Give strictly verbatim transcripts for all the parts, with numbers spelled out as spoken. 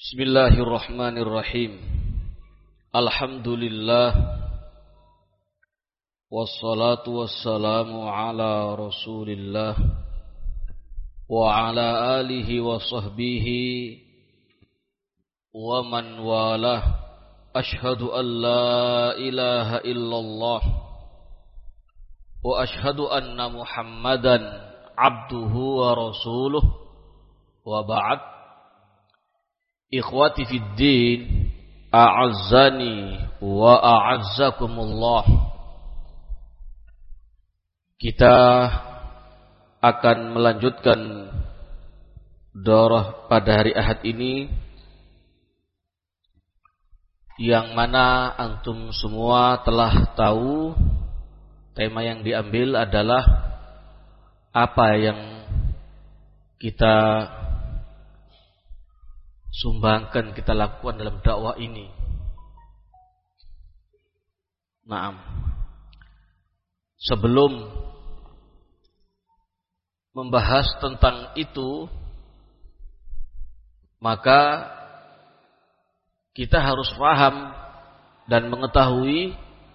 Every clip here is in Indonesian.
Bismillahirrahmanirrahim. Alhamdulillah. Wassalatu wassalamu ala Rasulillah wa ala alihi wa sahbihi wa man walah. Ashhadu an la ilaha illallah wa ashhadu anna Muhammadan abduhu wa rasuluh wa ba'd. Ikhwati fid din, a'azzani wa a'azzakumullah. Kita akan melanjutkan daurah pada hari Ahad ini, yang mana antum semua telah tahu tema yang diambil adalah apa yang kita sumbangkan, kita lakukan dalam dakwah ini. Naam. Sebelum membahas tentang itu, maka kita harus paham dan mengetahui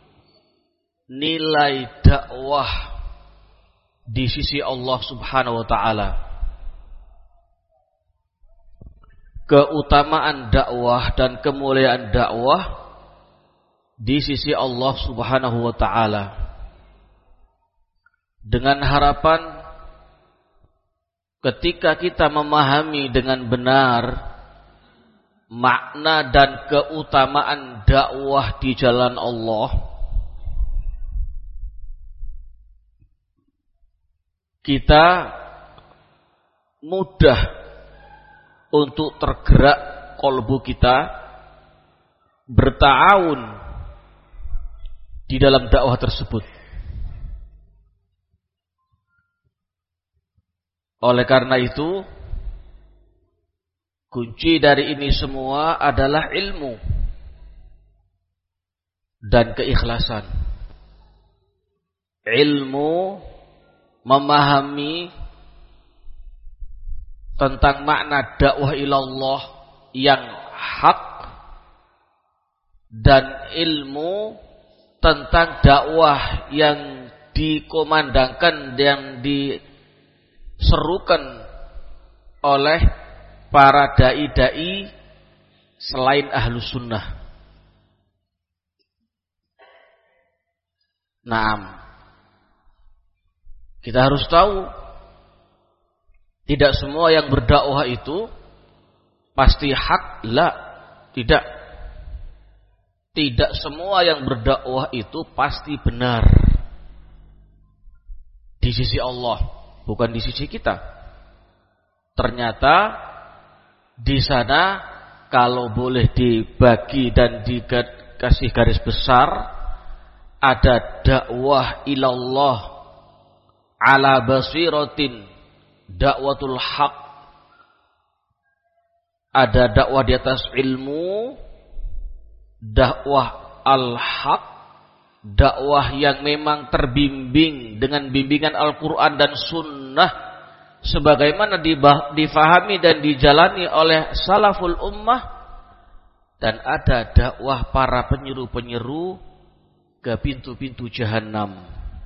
nilai dakwah di sisi Allah Subhanahu wa taala. Keutamaan dakwah dan kemuliaan dakwah di sisi Allah Subhanahu wa taala, dengan harapan ketika kita memahami dengan benar makna dan keutamaan dakwah di jalan Allah, kita mudah untuk tergerak kolbu kita berta'awun di dalam dakwah tersebut. Oleh karena itu, kunci dari ini semua adalah ilmu dan keikhlasan. Ilmu memahami tentang makna dakwah ilallah yang hak, dan ilmu tentang dakwah yang dikomandangkan, yang diserukan oleh para dai-dai selain ahlus sunnah. Naam. Kita harus tahu, tidak semua yang berdakwah itu pasti hak. La, tidak. Tidak semua yang berdakwah itu pasti benar di sisi Allah, bukan di sisi kita. Ternyata di sana, kalau boleh dibagi dan dikasih garis besar, ada dakwah ilallah ala basiratin, dakwatul haq. Ada dakwah di atas ilmu, dakwah al-haq, dakwah yang memang terbimbing dengan bimbingan Al-Quran dan Sunnah sebagaimana difahami dan dijalani oleh salaful ummah. Dan ada dakwah para penyeru-penyeru ke pintu-pintu jahanam,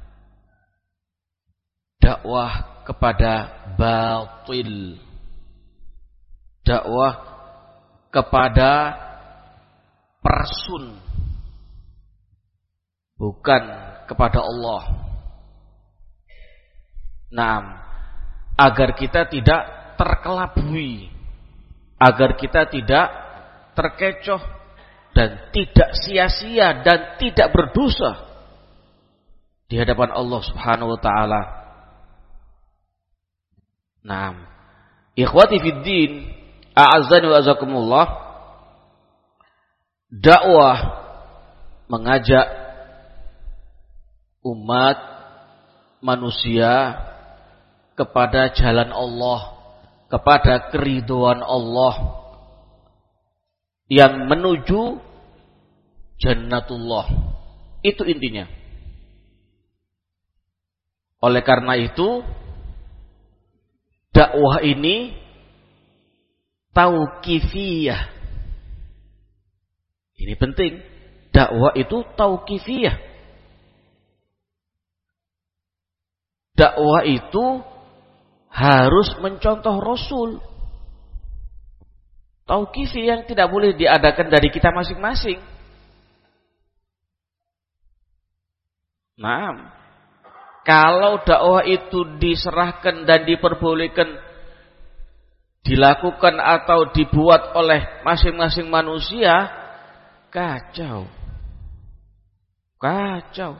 dakwah kepada batil, dakwah kepada person, bukan kepada Allah. Naam, agar kita tidak terkelabui, agar kita tidak terkecoh dan tidak sia-sia dan tidak berdosa di hadapan Allah Subhanahu wa taala. Naam. Ikhwati fid din, a'azzani wa azakumullah. Dakwah mengajak umat manusia kepada jalan Allah, kepada keridhaan Allah yang menuju jannatullah. Itu intinya. Oleh karena itu, dakwah ini tauqifiyah. Ini penting. Dakwah itu tauqifiyah. Dakwah itu harus mencontoh Rasul. Tauqifiyah yang tidak boleh diadakan dari kita masing-masing. Nah, kalau dakwah itu diserahkan dan diperbolehkan dilakukan atau dibuat oleh masing-masing manusia, kacau. Kacau.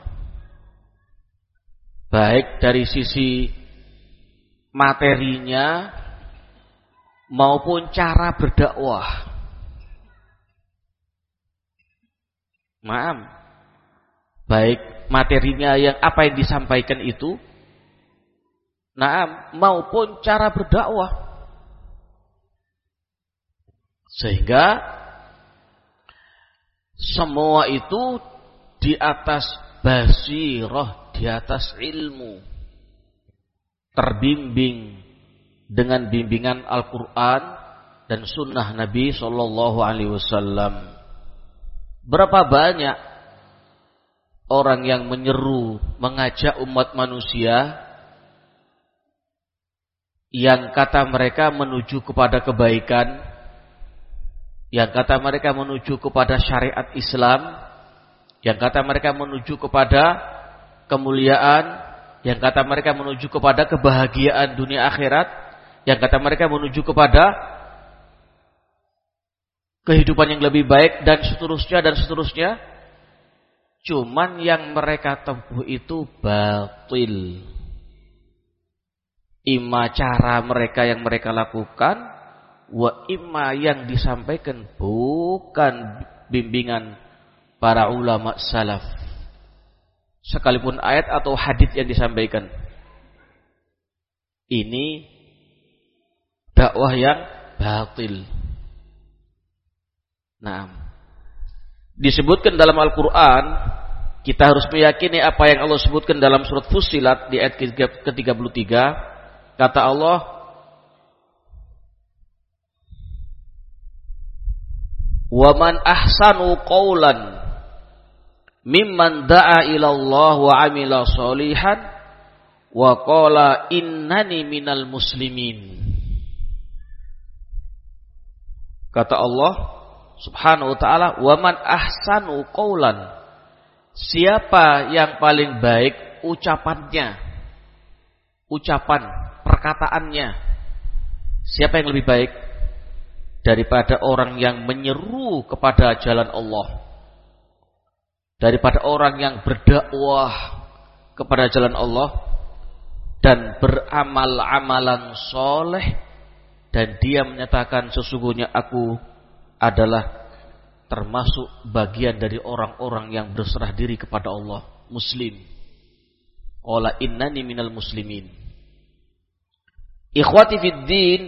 Baik dari sisi materinya maupun cara berdakwah. Maaf. Baik materinya yang apa yang disampaikan itu, nah, maupun cara berdakwah. Sehingga semua itu di atas basirah, di atas ilmu, terbimbing dengan bimbingan Al-Quran dan Sunnah Nabi Sallallahu Alaihi Wasallam. Berapa banyak orang yang menyeru, mengajak umat manusia yang kata mereka menuju kepada kebaikan, yang kata mereka menuju kepada syariat Islam, yang kata mereka menuju kepada kemuliaan, yang kata mereka menuju kepada kebahagiaan dunia akhirat, yang kata mereka menuju kepada kehidupan yang lebih baik, dan seterusnya dan seterusnya. Cuman yang mereka tempuh itu batil. Ima cara mereka yang mereka lakukan, wa ima yang disampaikan bukan bimbingan para ulama salaf. Sekalipun ayat atau hadis yang disampaikan, ini dakwah yang batil. Nah, disebutkan dalam Al-Quran, kita harus meyakini apa yang Allah sebutkan dalam surat Fussilat di ayat ke tiga puluh tiga. Kata Allah, wa man ahsanu qawlan mimman da'a ila Allah wa amila sholihan wa qala innani minal muslimin. Kata Allah Subhanahu wa ta'ala, wa man ahsanu qawlan, siapa yang paling baik ucapannya, ucapan, perkataannya, siapa yang lebih baik daripada orang yang menyeru kepada jalan Allah, daripada orang yang berdakwah kepada jalan Allah dan beramal amalan soleh, dan dia menyatakan sesungguhnya aku adalah termasuk bagian dari orang-orang yang berserah diri kepada Allah, muslim. Qala innani minal muslimin. Ikhwati fid din,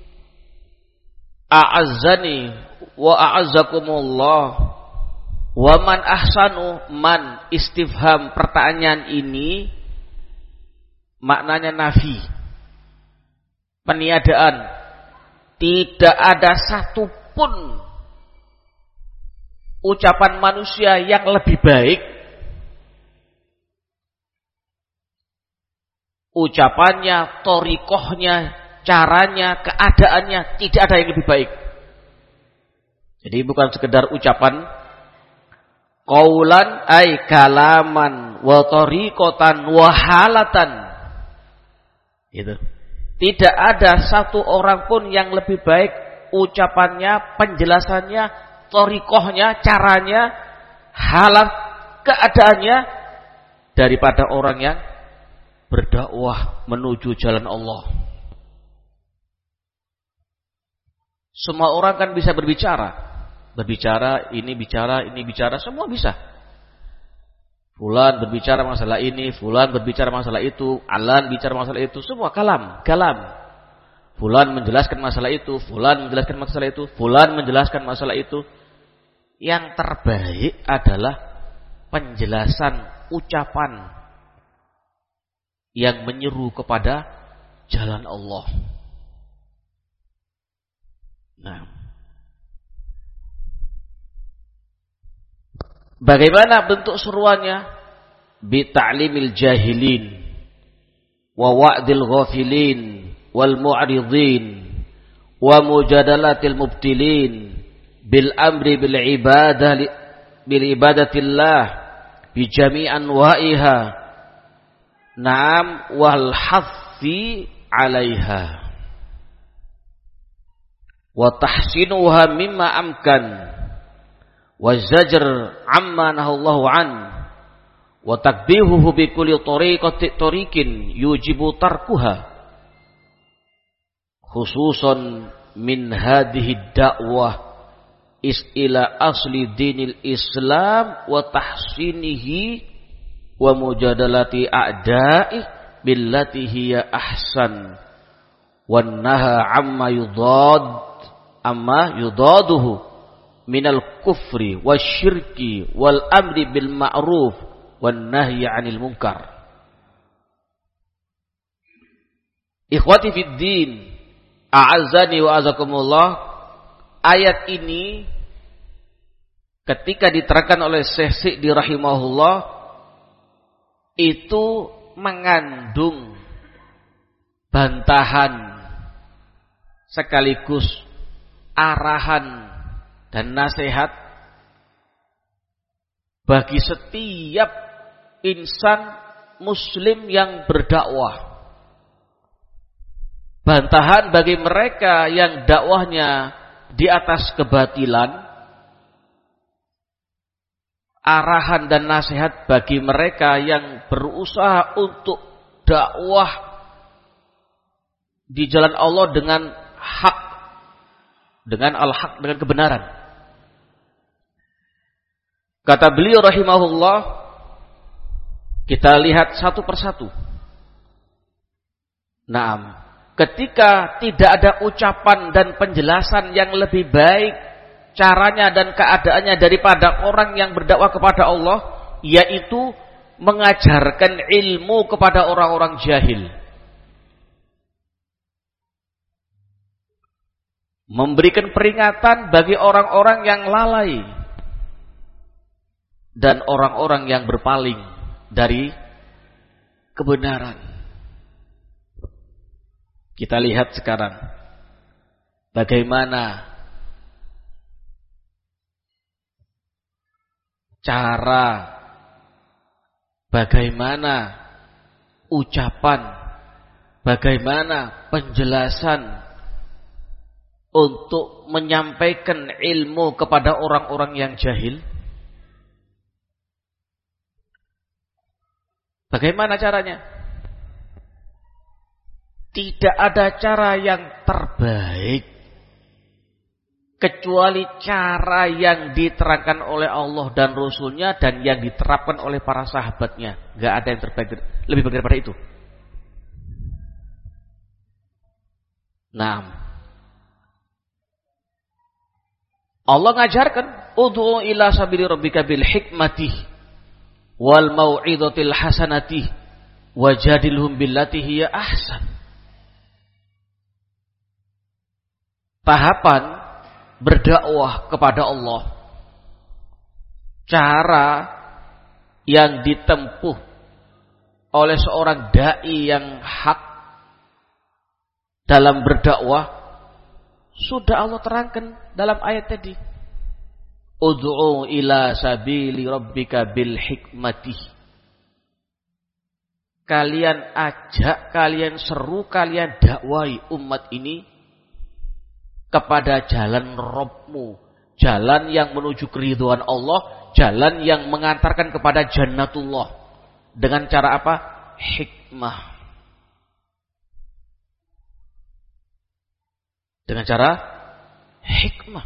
a'azzani wa a'azzakumullah. Wa man ahsanu, man istifham, pertanyaan ini maknanya nafi, peniadaan. Tidak ada satupun ucapan manusia yang lebih baik, ucapannya, torikohnya, caranya, keadaannya, tidak ada yang lebih baik. Jadi bukan sekedar ucapan, qaulan ay kalaman wa tariqatan wa halatan. Gitu. Tidak ada satu orang pun yang lebih baik ucapannya, penjelasannya, torikohnya, caranya, halat, keadaannya daripada orang yang berdakwah menuju jalan Allah. Semua orang kan bisa berbicara. Berbicara, ini bicara, ini bicara, semua bisa. Fulan berbicara masalah ini, fulan berbicara masalah itu, alan bicara masalah itu, semua kalam, kalam. Fulan menjelaskan masalah itu, fulan menjelaskan masalah itu, fulan menjelaskan masalah itu. Yang terbaik adalah penjelasan ucapan yang menyeru kepada jalan Allah. Nah, bagaimana bentuk seruannya? Bi ta'limil jahilin wa wa'dil ghafilin wal mu'ridin wa mujadalatil mubtilin bil amri bil ibadah bil ibadatillah bi jami' anwa'iha na'am wal hafi 'alaiha wa tahsinuha mimma amkan wa zajr amma nahallahu an wa takbihuhu bi kulli tariqati tariqin yujibu tarkuha khususan min hadhihi da'wah is ila asli dinil Islam wa tahsinihi wa mujadalati a'da'i billati hiya ahsan wan naha amma yudad amma yudaduhu minal kufri wasyirki wal amri bil ma'ruf wan nahyi 'anil munkar. Ikhwati fid din, a'azzani wa azakumullah, ayat ini ketika diterangkan oleh Syekh Sa'di rahimahullah itu mengandung bantahan sekaligus arahan dan nasihat bagi setiap insan muslim yang berdakwah. Bantahan bagi mereka yang dakwahnya di atas kebatilan, arahan dan nasihat bagi mereka yang berusaha untuk dakwah di jalan Allah dengan hak, dengan al-haq, dengan kebenaran. Kata beliau rahimahullah, kita lihat satu persatu. Naam, ketika tidak ada ucapan dan penjelasan yang lebih baik caranya dan keadaannya daripada orang yang berdakwah kepada Allah, yaitu mengajarkan ilmu kepada orang-orang jahil, memberikan peringatan bagi orang-orang yang lalai dan orang-orang yang berpaling dari kebenaran. Kita lihat sekarang bagaimana cara, bagaimana ucapan, bagaimana penjelasan untuk menyampaikan ilmu kepada orang-orang yang jahil. Bagaimana caranya? Tidak ada cara yang terbaik kecuali cara yang diterangkan oleh Allah dan Rasulnya dan yang diterapkan oleh para sahabatnya. Gak ada yang terbaik, lebih baik daripada itu. Nah, Allah ngajarkan, ud'u ila sabili rabbika bil hikmati wal mau'izatil hasanati wajadilhum billati hiya ahsan. Tahapan berdakwah kepada Allah, cara yang ditempuh oleh seorang dai yang hak dalam berdakwah sudah Allah terangkan dalam ayat tadi. Ud'u ila sabili rabbika bil hikmati. Kalian ajak, kalian seru, kalian dakwai umat ini kepada jalan Rabbmu, jalan yang menuju keridhaan Allah, jalan yang mengantarkan kepada jannatullah. Dengan cara apa? Hikmah. Dengan cara hikmah.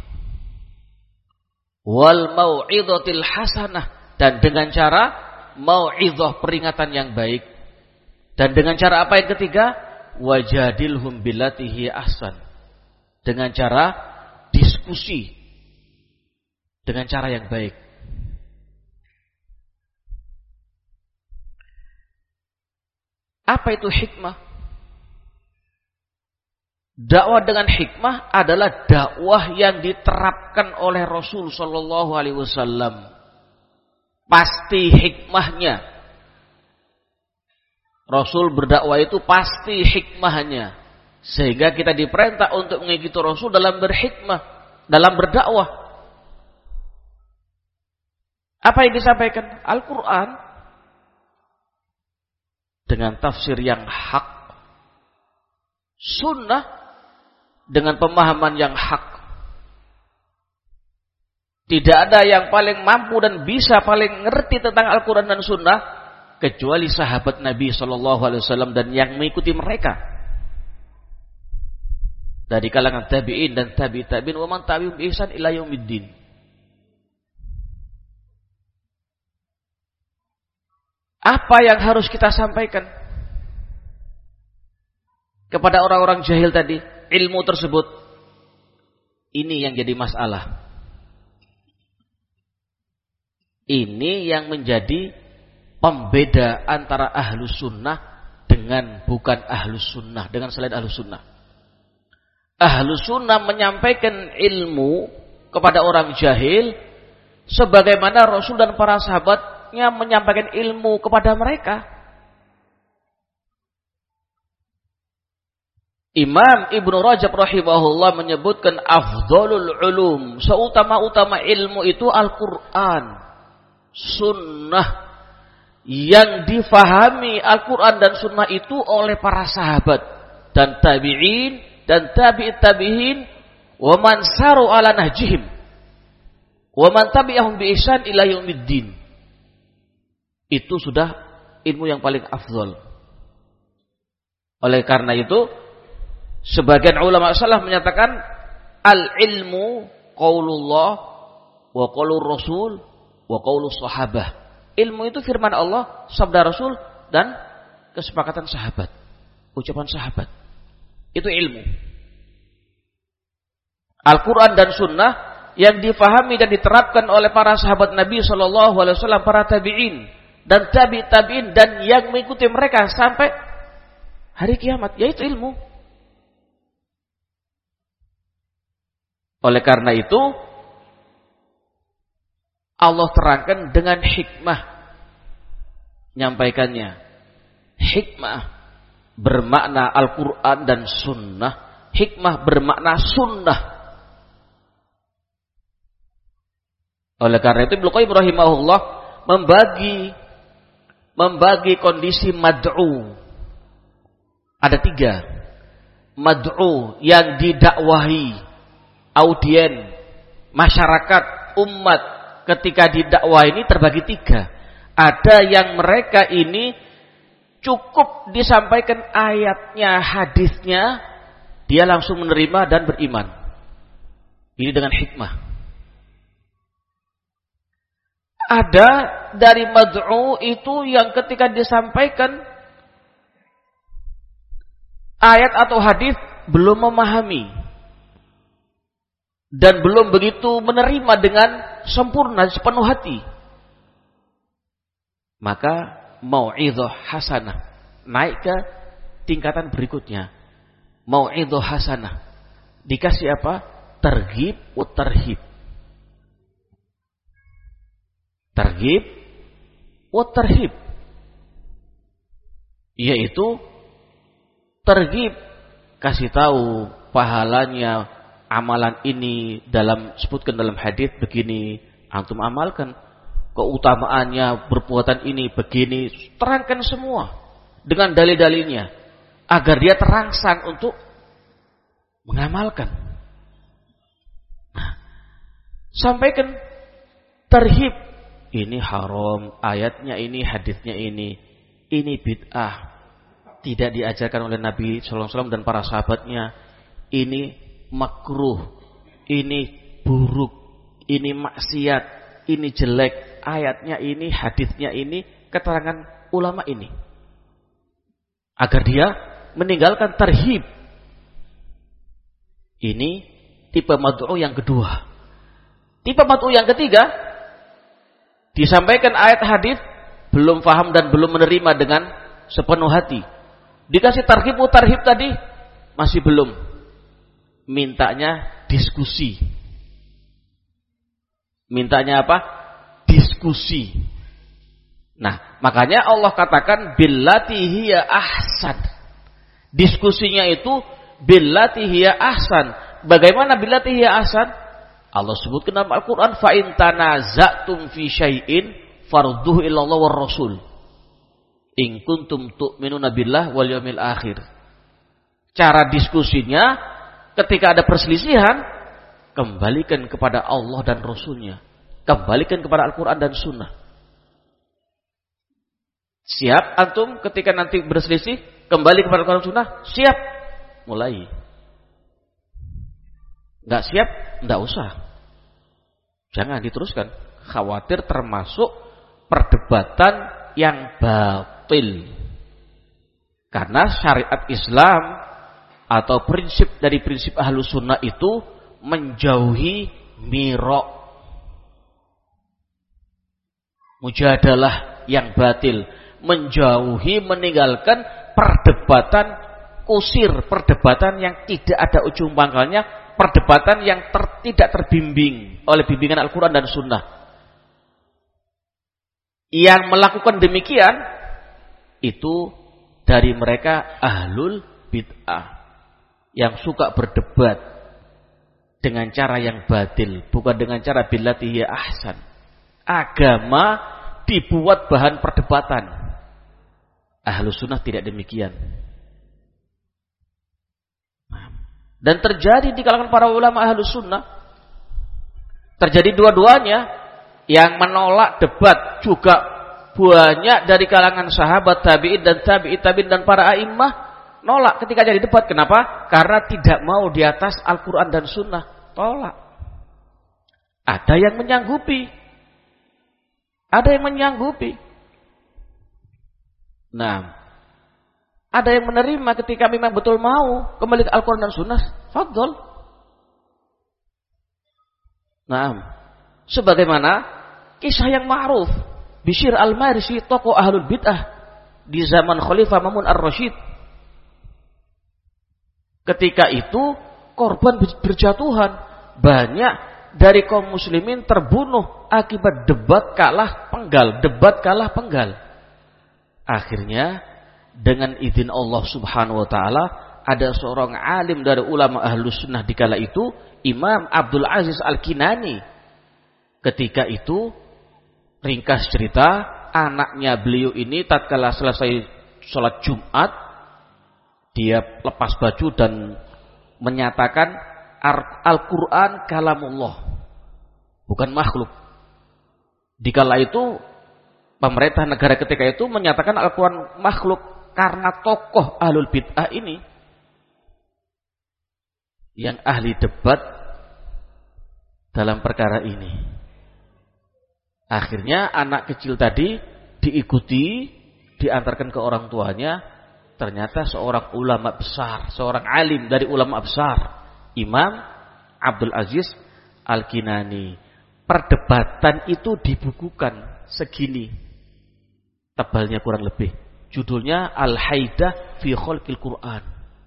Wal mau'izatil hasanah, dan dengan cara mau'izah, peringatan yang baik. Dan dengan cara apa yang ketiga? Wajadilhum billati hiya ahsan. Dengan cara diskusi, dengan cara yang baik. Apa itu hikmah? Dakwah dengan hikmah adalah dakwah yang diterapkan oleh Rasul sallallahu alaihi wasallam. Pasti hikmahnya. Rasul berdakwah itu pasti hikmahnya. Sehingga kita diperintah untuk mengikuti Rasul dalam berhikmah, dalam berdakwah. Apa yang disampaikan? Al-Quran dengan tafsir yang hak, sunnah dengan pemahaman yang hak. Tidak ada yang paling mampu dan bisa paling ngerti tentang Al-Quran dan Sunnah kecuali sahabat Nabi Shallallahu Alaihi Wasallam dan yang mengikuti mereka dari kalangan tabi'in dan tabi' tabi'in wa man tabi'um bi ihsan ila yaumiddin. Apa yang harus kita sampaikan kepada orang-orang jahil tadi? Ilmu tersebut, ini yang jadi masalah. Ini yang menjadi pembeda antara ahlus sunnah dengan bukan ahlus sunnah, dengan selain ahlus sunnah. Ahlus sunnah menyampaikan ilmu kepada orang jahil sebagaimana Rasul dan para sahabatnya menyampaikan ilmu kepada mereka. Imam Ibnu Rajab rahimahullah menyebutkan afdhalul ulum, seutama-utama ilmu itu Al-Quran, sunnah, yang difahami Al-Quran dan sunnah itu oleh para sahabat dan tabi'in dan tabi'it tabi'in wa man saru ala nahjihim wa man tabi'ahum bi ihsan ila yaumiddin. Itu sudah ilmu yang paling afdhal. Oleh karena itu sebagian ulama salaf menyatakan al-ilmu qaulullah wa qaulur rasul wa qaulus sahabah. Ilmu itu firman Allah, sabda Rasul dan kesepakatan sahabat, ucapan sahabat. Itu ilmu. Al-Quran dan Sunnah yang difahami dan diterapkan oleh para sahabat Nabi Shallallahu Alaihi Wasallam, para tabi'in dan tabi' tabi'in dan yang mengikuti mereka sampai hari kiamat, yaitu ilmu. Oleh karena itu Allah terangkan dengan hikmah nyampaikannya. Hikmah bermakna Al-Quran dan Sunnah. Hikmah bermakna Sunnah. Oleh karena itu Ibnu Qayyim rahimahullah membagi membagi kondisi mad'u. Ada tiga. Mad'u yang didakwahi, audien, masyarakat, umat ketika didakwah ini terbagi tiga. Ada yang mereka ini cukup disampaikan ayatnya, hadisnya, dia langsung menerima dan beriman. Ini dengan hikmah. Ada dari mad'u itu yang ketika disampaikan ayat atau hadis belum memahami dan belum begitu menerima dengan sempurna, sepenuh hati. Maka mau'idhah hasanah, naik ke tingkatan berikutnya. Mau'idhah hasanah, dikasih apa? Targhib wa tarhib. Targhib wa tarhib, yaitu targhib, kasih tahu pahalanya amalan ini, dalam sebutkan dalam hadis begini, antum amalkan. Keutamaannya perbuatan ini begini, terangkan semua dengan dalil-dalilnya agar dia terangsang untuk mengamalkan. Nah, sampaikan tarhib, ini haram, ayatnya ini, hadisnya ini, ini bid'ah, tidak diajarkan oleh Nabi sallallahu alaihi wasallam dan para sahabatnya, ini makruh, ini buruk, ini maksiat, ini jelek, ayatnya ini, hadisnya ini, keterangan ulama ini, agar dia meninggalkan tarhib. Ini tipe mad'u yang kedua. Tipe mad'u yang ketiga, disampaikan ayat hadis, belum paham dan belum menerima dengan sepenuh hati. Dikasih tarhib tarhib tadi, masih belum. mintanya diskusi. Mintanya apa? Diskusi. Nah, makanya Allah katakan billati hiya ahsan. Diskusinya itu billati hiya ahsan. Bagaimana billati hiya ahsan? Allah sebutkan dalam Al-Qur'an fa in tanaza'tum fi syai'in farudduhu ila Allah war Rasul. In kuntum tu'minuna billah wal yawmil akhir. Cara diskusinya ketika ada perselisihan, kembalikan kepada Allah dan Rasulnya. Kembalikan kepada Al-Quran dan Sunnah. Siap antum ketika nanti berselisih, kembali kepada Al-Quran dan Sunnah? Siap. Mulai. Nggak siap? Nggak usah. Jangan diteruskan. Khawatir termasuk perdebatan yang batil. Karena syariat Islam atau prinsip dari prinsip Ahlus Sunnah itu menjauhi mirok, mujadalah yang batil, menjauhi, meninggalkan perdebatan kusir, perdebatan yang tidak ada ujung pangkalnya, perdebatan yang ter, tidak terbimbing oleh bimbingan Al-Quran dan Sunnah. Yang melakukan demikian itu dari mereka ahlul bid'ah yang suka berdebat dengan cara yang batil, bukan dengan cara billati hiya ahsan. Agama dibuat bahan perdebatan. Ahlus Sunnah tidak demikian. Dan terjadi di kalangan para ulama Ahlus Sunnah, terjadi dua-duanya. Yang menolak debat juga banyak dari kalangan sahabat, tabi'in dan tabi'in tabi'in dan para a'immah nolak ketika jadi debat. Kenapa? Karena tidak mau di atas Al-Quran dan Sunnah. Tolak. Ada yang menyanggupi. Ada yang menyanggupi. Nah, ada yang menerima ketika memang betul mau kembali ke Al-Quran dan Sunnah. Fadhol. Nah, sebagaimana kisah yang ma'ruf Bishr al-Marisi, tokoh ahlul bid'ah di zaman Khalifah Ma'mun ar-Rasyid. Ketika itu korban berjatuhan. Banyak dari kaum muslimin terbunuh akibat debat kalah penggal. Debat kalah penggal. Akhirnya dengan izin Allah subhanahu wa ta'ala, ada seorang alim dari ulama Ahlus Sunnah di kala itu, Imam Abdul Aziz Al-Kinani. Ketika itu, ringkas cerita, anaknya beliau ini tatkala selesai sholat Jumat, dia lepas baju dan menyatakan Al-Quran kalamullah, bukan makhluk. Dikala itu pemerintah negara ketika itu menyatakan Al-Quran makhluk karena tokoh ahlul bid'ah ini yang ahli debat dalam perkara ini. Akhirnya anak kecil tadi diikuti, diantarkan ke orang tuanya. Ternyata seorang ulama besar, seorang alim dari ulama besar, Imam Abdul Aziz Al-Kinani. Perdebatan itu dibukukan segini, tebalnya kurang lebih. Judulnya Al-Haidah fi Khalqil Quran.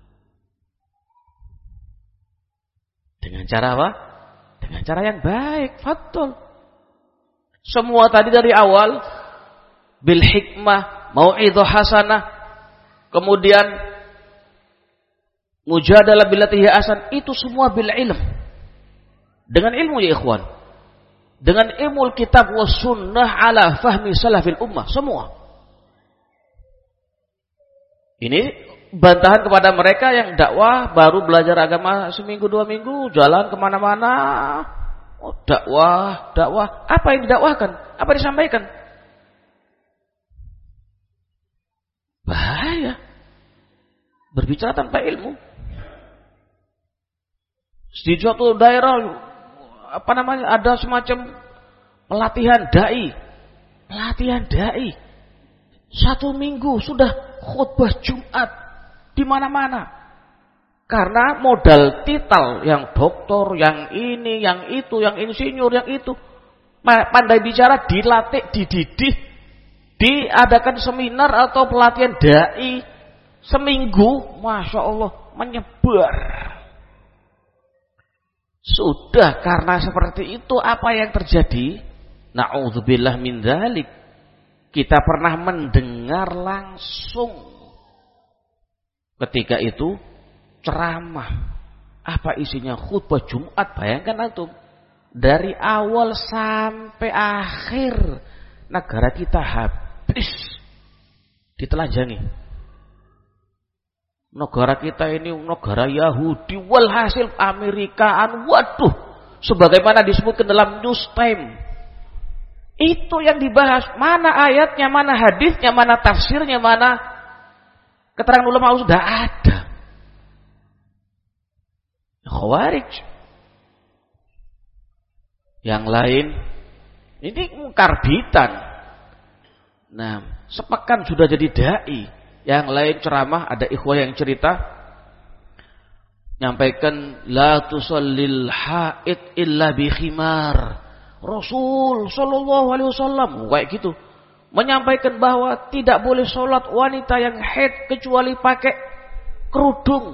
Dengan cara apa? Dengan cara yang baik, fatul. Semua tadi dari awal bil hikmah, mau'idhah hasanah, kemudian mujadalah billati hiya ahsan, itu semua bil ilm. Dengan ilmu ya ikhwan. Dengan ilmu kitab was sunnah ala fahmi salafil ummah, semua. Ini bantahan kepada mereka yang dakwah baru belajar agama seminggu dua minggu, jalan kemana-mana. Oh, dakwah, dakwah. Apa yang didakwahkan? Apa yang disampaikan? Bahaya. Berbicara tanpa ilmu. Di suatu daerah, apa namanya, ada semacam pelatihan dai. Pelatihan dai. Satu minggu sudah khutbah Jumat di mana-mana. Karena modal titel yang doktor, yang ini, yang itu, yang insinyur, yang itu, pandai bicara, dilatih, dididih, diadakan seminar atau pelatihan dai seminggu, masya Allah, menyebar. Sudah, karena seperti itu apa yang terjadi? Na'udzubillah min dzalik. Kita pernah mendengar langsung ketika itu ceramah. Apa isinya? Khutbah Jumat. Bayangkan antum, dari awal sampai akhir negara kita habis ditelanjangi. Negara kita ini negara Yahudi, walhasil Amerikaan, waduh, sebagaimana disebutkan dalam news time. Itu yang dibahas, mana ayatnya, mana hadisnya, mana tafsirnya, mana keterangan ulama sudah ada. Khawarij. Yang lain ini karbitan. Nah, sepekan sudah jadi dai. Yang lain ceramah, ada ikhwah yang cerita nyampaikan la tusallil haid illa bi khimar. Rasul sallallahu alaihi wasallam kayak gitu menyampaikan bahwa tidak boleh sholat wanita yang haid kecuali pakai kerudung.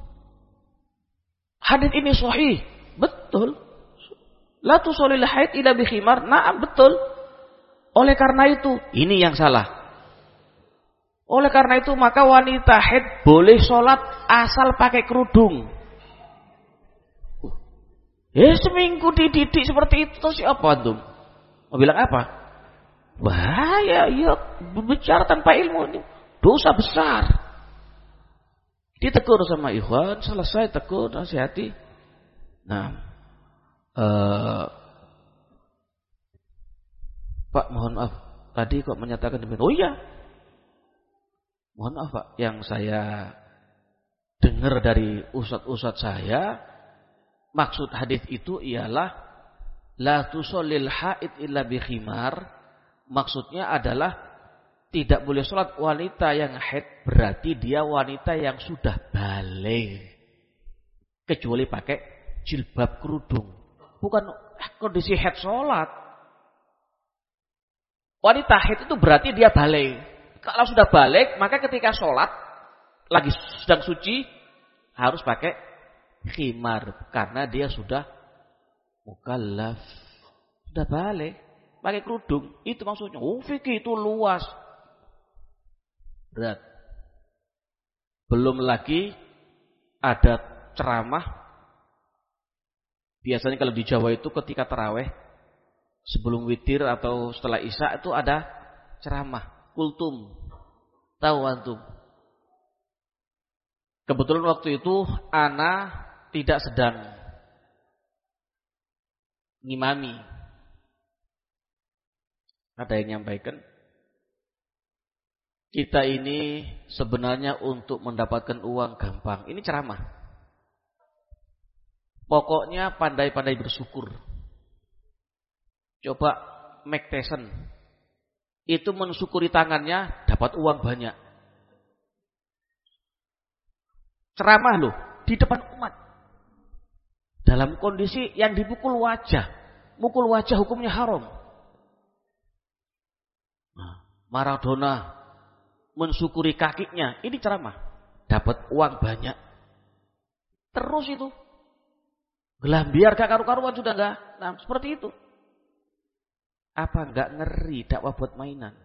Hadis ini sahih, betul. La tusallil haid illa bi khimar. Nah, betul. Oleh karena itu, ini yang salah. Oleh karena itu maka wanita haid boleh sholat asal pakai kerudung. Ya seminggu dididik seperti itu siapa antum? Mau bilang apa? Bahaya, ya berbicara tanpa ilmu ini dosa besar. Ditegur sama ikhwan, selesai tegur, nasihati. Nah, uh, Pak mohon maaf, tadi kok menyatakan demikian? Oh iya. Mohon maaf Pak, yang saya dengar dari ustadz-ustadz saya, maksud hadis itu ialah la tusallil haid illa bi khimar. Maksudnya adalah tidak boleh sholat wanita yang haid, berarti dia wanita yang sudah balik, kecuali pakai jilbab kerudung. Bukan kondisi haid sholat. Wanita haid itu berarti dia balik. Kalau sudah balik, maka ketika sholat lagi sedang suci harus pakai khimar karena dia sudah mukallaf, sudah balik, pakai kerudung. Itu maksudnya. Oh, fikih itu luas, berat. Belum lagi ada ceramah. Biasanya kalau di Jawa itu ketika taraweh sebelum witir atau setelah isya itu ada ceramah. Kultum, tahu antum? Kebetulan waktu itu ana tidak sedang ngimami. Ada yang nyampaikan, kita ini sebenarnya untuk mendapatkan uang gampang. Ini ceramah. Pokoknya pandai-pandai bersyukur. Coba Mike Tyson itu mensyukuri tangannya dapat uang banyak. Ceramah loh di depan umat. Dalam kondisi yang dipukul wajah. Mukul wajah hukumnya haram. Nah, Maradona mensyukuri kakinya. Ini ceramah. Dapat uang banyak. Terus itu. Gelambiar gak karu-karuan sudah enggak. Nah seperti itu. Apa enggak ngeri dakwah buat mainan?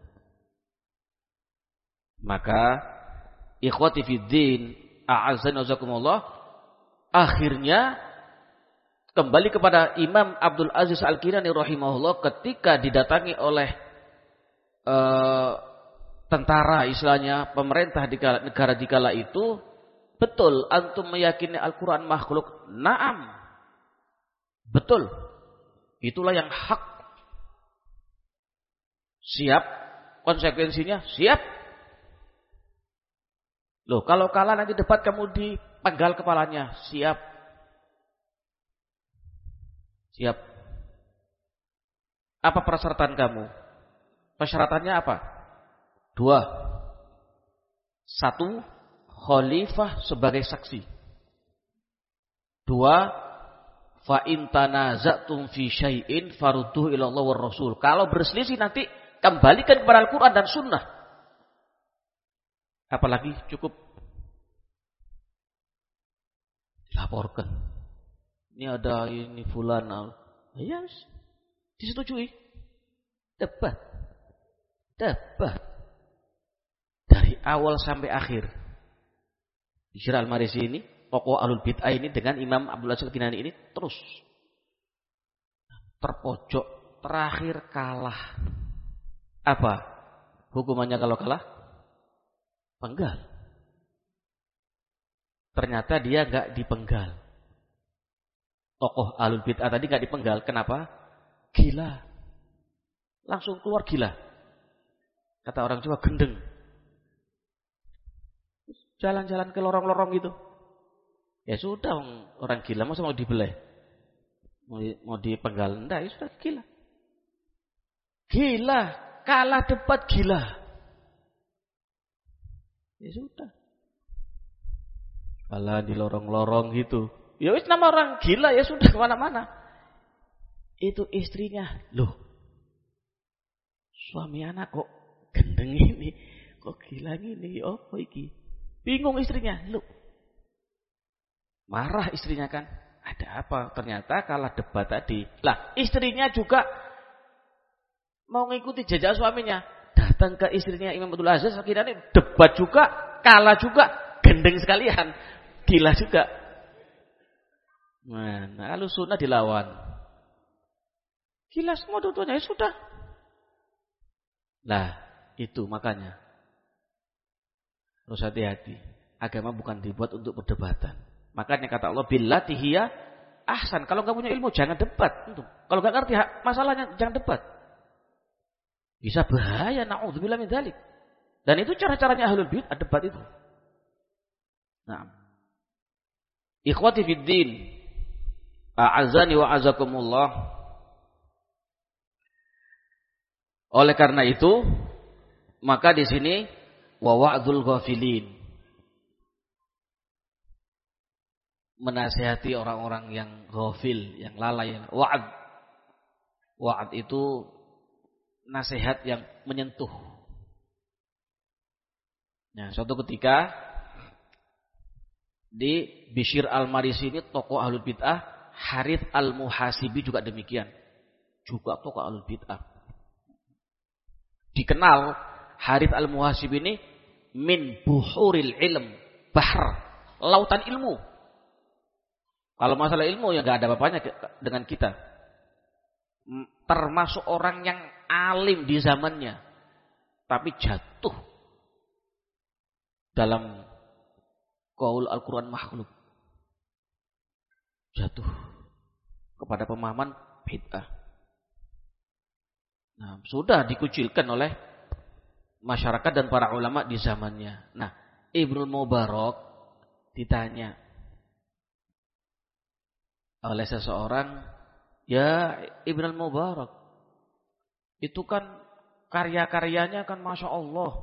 Maka ikhwati fiddin a'azzani wazakumullah, akhirnya kembali kepada Imam Abdul Aziz Al-Kinani rahimahullah ketika didatangi oleh uh, tentara istilahnya pemerintah di kala, negara di kala itu, betul antum meyakini Al-Quran makhluk? Naam, betul, itulah yang hak. Siap konsekuensinya? Siap. Loh, kalau kalah nanti debat kamu dipenggal kepalanya. Siap. Siap. Apa persyaratan kamu? Persyaratannya apa? Dua. Satu, khalifah sebagai saksi. Dua, fa in tanaza'tum fi syai'in farudduhu ila Allah war Rasul. Kalau berselisih nanti kembalikan kepada Al-Quran dan Sunnah. Apalagi cukup dilaporkan. Ini ada ini fulan. Ya, disetujui. Debat. Debat. Dari awal sampai akhir. Bishr al-Marisi ini, tokoh Ahlul Bid'ah ini dengan Imam Abdul Aziz Al-Ginani ini terus terpojok, terakhir kalah. Apa hukumannya kalau kalah? Penggal. Ternyata dia enggak dipenggal. Tokoh Ahlul Bid'ah tadi enggak dipenggal. Kenapa? Gila. Langsung keluar gila. Kata orang Jawa, gendeng. Jalan-jalan ke lorong-lorong gitu. Ya sudah, orang gila masa mau dibelai? Mau, mau dipenggal? Enggak, ya sudah gila. Gila, kalah debat gila. Ya sudah. Kalah di lorong-lorong gitu. Ya wis nama orang gila, ya sudah kemana-mana. Itu istrinya, loh. Suami anak kok gendeng ini, kok gila gini, apa iki? Bingung istrinya, loh. Marah istrinya kan, ada apa? Ternyata kalah debat tadi. Lah, istrinya juga mau ngikuti jejak suaminya. Datang ke istrinya Imam Abdul Aziz, akhirnya debat juga, kalah juga, gendeng sekalian. Gila juga. Nah, lalu sunnah dilawan. Gila semua dua-duanya, ya sudah. Nah, itu makanya. Harus hati-hati. Agama bukan dibuat untuk perdebatan. Makanya kata Allah, billati hiya ahsan. Kalau enggak punya ilmu jangan debat. Kalau enggak ngerti masalahnya jangan debat. Bisa bahaya, na'udzubillah min dzalik. Dan itu cara-caranya ahlul bid'ah, debat itu. Nah. Ikhwati fid din, a'azani wa azakumullah. Oleh karena itu, maka di sini wa wa'dzul ghafilin, menasihati orang-orang yang ghafil, yang lalai. Wa'ad, wa'ad itu nasihat yang menyentuh. Nah, suatu ketika di Bishr al-Marisi ini tokoh Ahlul Bid'ah, Harith al-Muhasibi juga demikian. Juga tokoh Ahlul Bid'ah. Dikenal Harith al-Muhasibi ini min buhuril ilm, bahr, lautan ilmu. Kalau masalah ilmu ya enggak ada apa-apanya dengan kita. Termasuk orang yang alim di zamannya, tapi jatuh dalam qaul Al-Quran makhluk, jatuh kepada pemahaman bid'ah. Nah, sudah dikucilkan oleh masyarakat dan para ulama di zamannya. Nah, Ibnu Mubarak ditanya oleh seseorang, ya Ibnu Mubarak, itu kan karya-karyanya kan Masya Allah,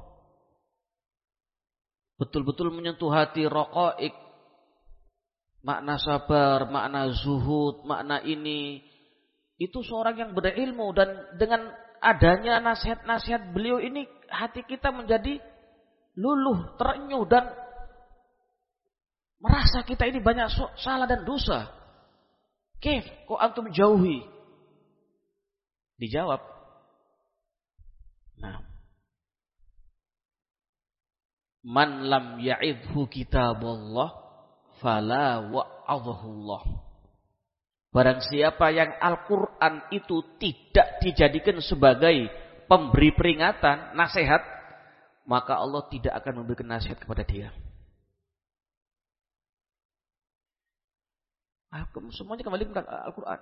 betul-betul menyentuh hati, raqaiq, makna sabar, makna zuhud, makna ini. Itu seorang yang berilmu, dan dengan adanya nasihat-nasihat beliau ini hati kita menjadi luluh, terenyuh, dan merasa kita ini banyak salah dan dosa. Kif, kok antum jauhi? Dijawab, nah, man lam ya'idhu kitabullah fala wa'adhullah. Barang siapa yang Al-Quran itu tidak dijadikan sebagai pemberi peringatan, nasihat, maka Allah tidak akan memberikan nasihat kepada dia. Semuanya kembali ke Al-Quran.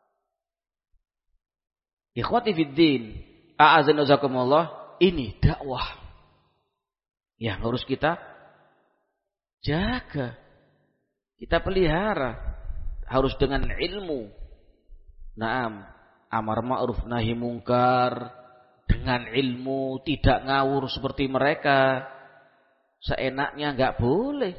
Ikhwati fiddin, a'azan wazakumullah, ini dakwah yang harus kita jaga, kita pelihara. Harus dengan ilmu. Naam, amar ma'ruf nahi mungkar dengan ilmu, tidak ngawur seperti mereka. Seenaknya enggak boleh.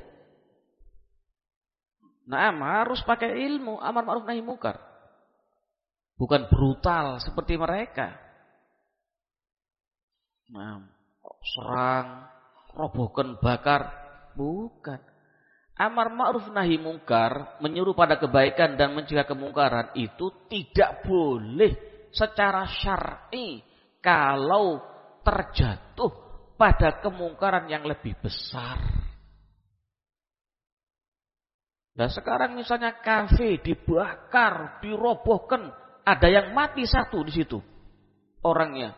Naam, harus pakai ilmu, amar ma'ruf nahi mungkar. Bukan brutal seperti mereka. Naam, serang, robohkan, bakar, bukan. Amar ma'ruf nahi mungkar, menyuruh pada kebaikan dan mencegah kemungkaran itu tidak boleh secara syar'i kalau terjatuh pada kemungkaran yang lebih besar. Nah sekarang misalnya kafe dibakar, dirobohkan, ada yang mati satu di situ orangnya.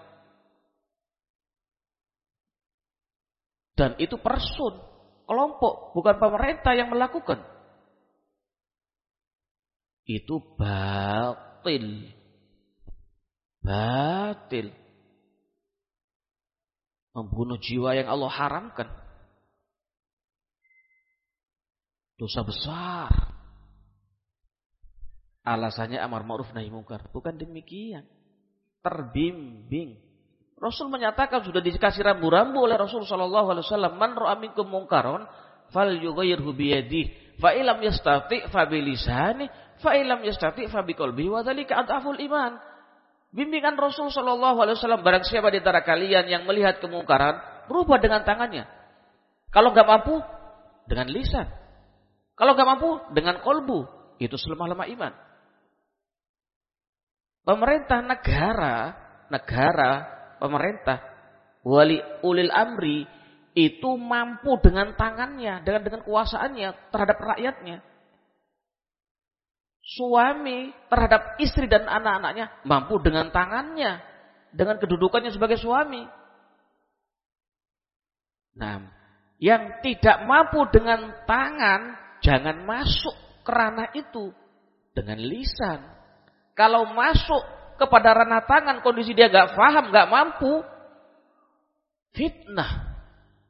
Dan itu person, kelompok, bukan pemerintah yang melakukan. Itu batil. Batil. Membunuh jiwa yang Allah haramkan. Dosa besar. Alasannya amar ma'ruf nahi mungkar. Bukan demikian. Terbimbing. Rasul menyatakan sudah dikasih rambu-rambu oleh Rasul sallallahu alaihi wasallam, man ra'a minkum munkaron falyughayyirhu bi yadihi, fa illam yastati' fa bi lisanihi, fa illam yastati' fa bi qalbihi wa dzalika adhaful iman. Bimbingan Rasul sallallahu alaihi wasallam, barang siapa di antara kalian yang melihat kemungkaran, rubah dengan tangannya. Kalau enggak mampu, dengan lisan. Kalau enggak mampu, dengan kolbu. Itu selemah-lemah iman. Pemerintah negara, negara pemerintah, wali ulil amri itu mampu dengan tangannya, dengan dengan kuasaannya terhadap rakyatnya. Suami terhadap istri dan anak-anaknya mampu dengan tangannya, dengan kedudukannya sebagai suami. Nah, yang tidak mampu dengan tangan jangan masuk ke ranah itu dengan lisan. Kalau masuk kepada ranah tangan, kondisi dia gak paham, gak mampu, fitnah.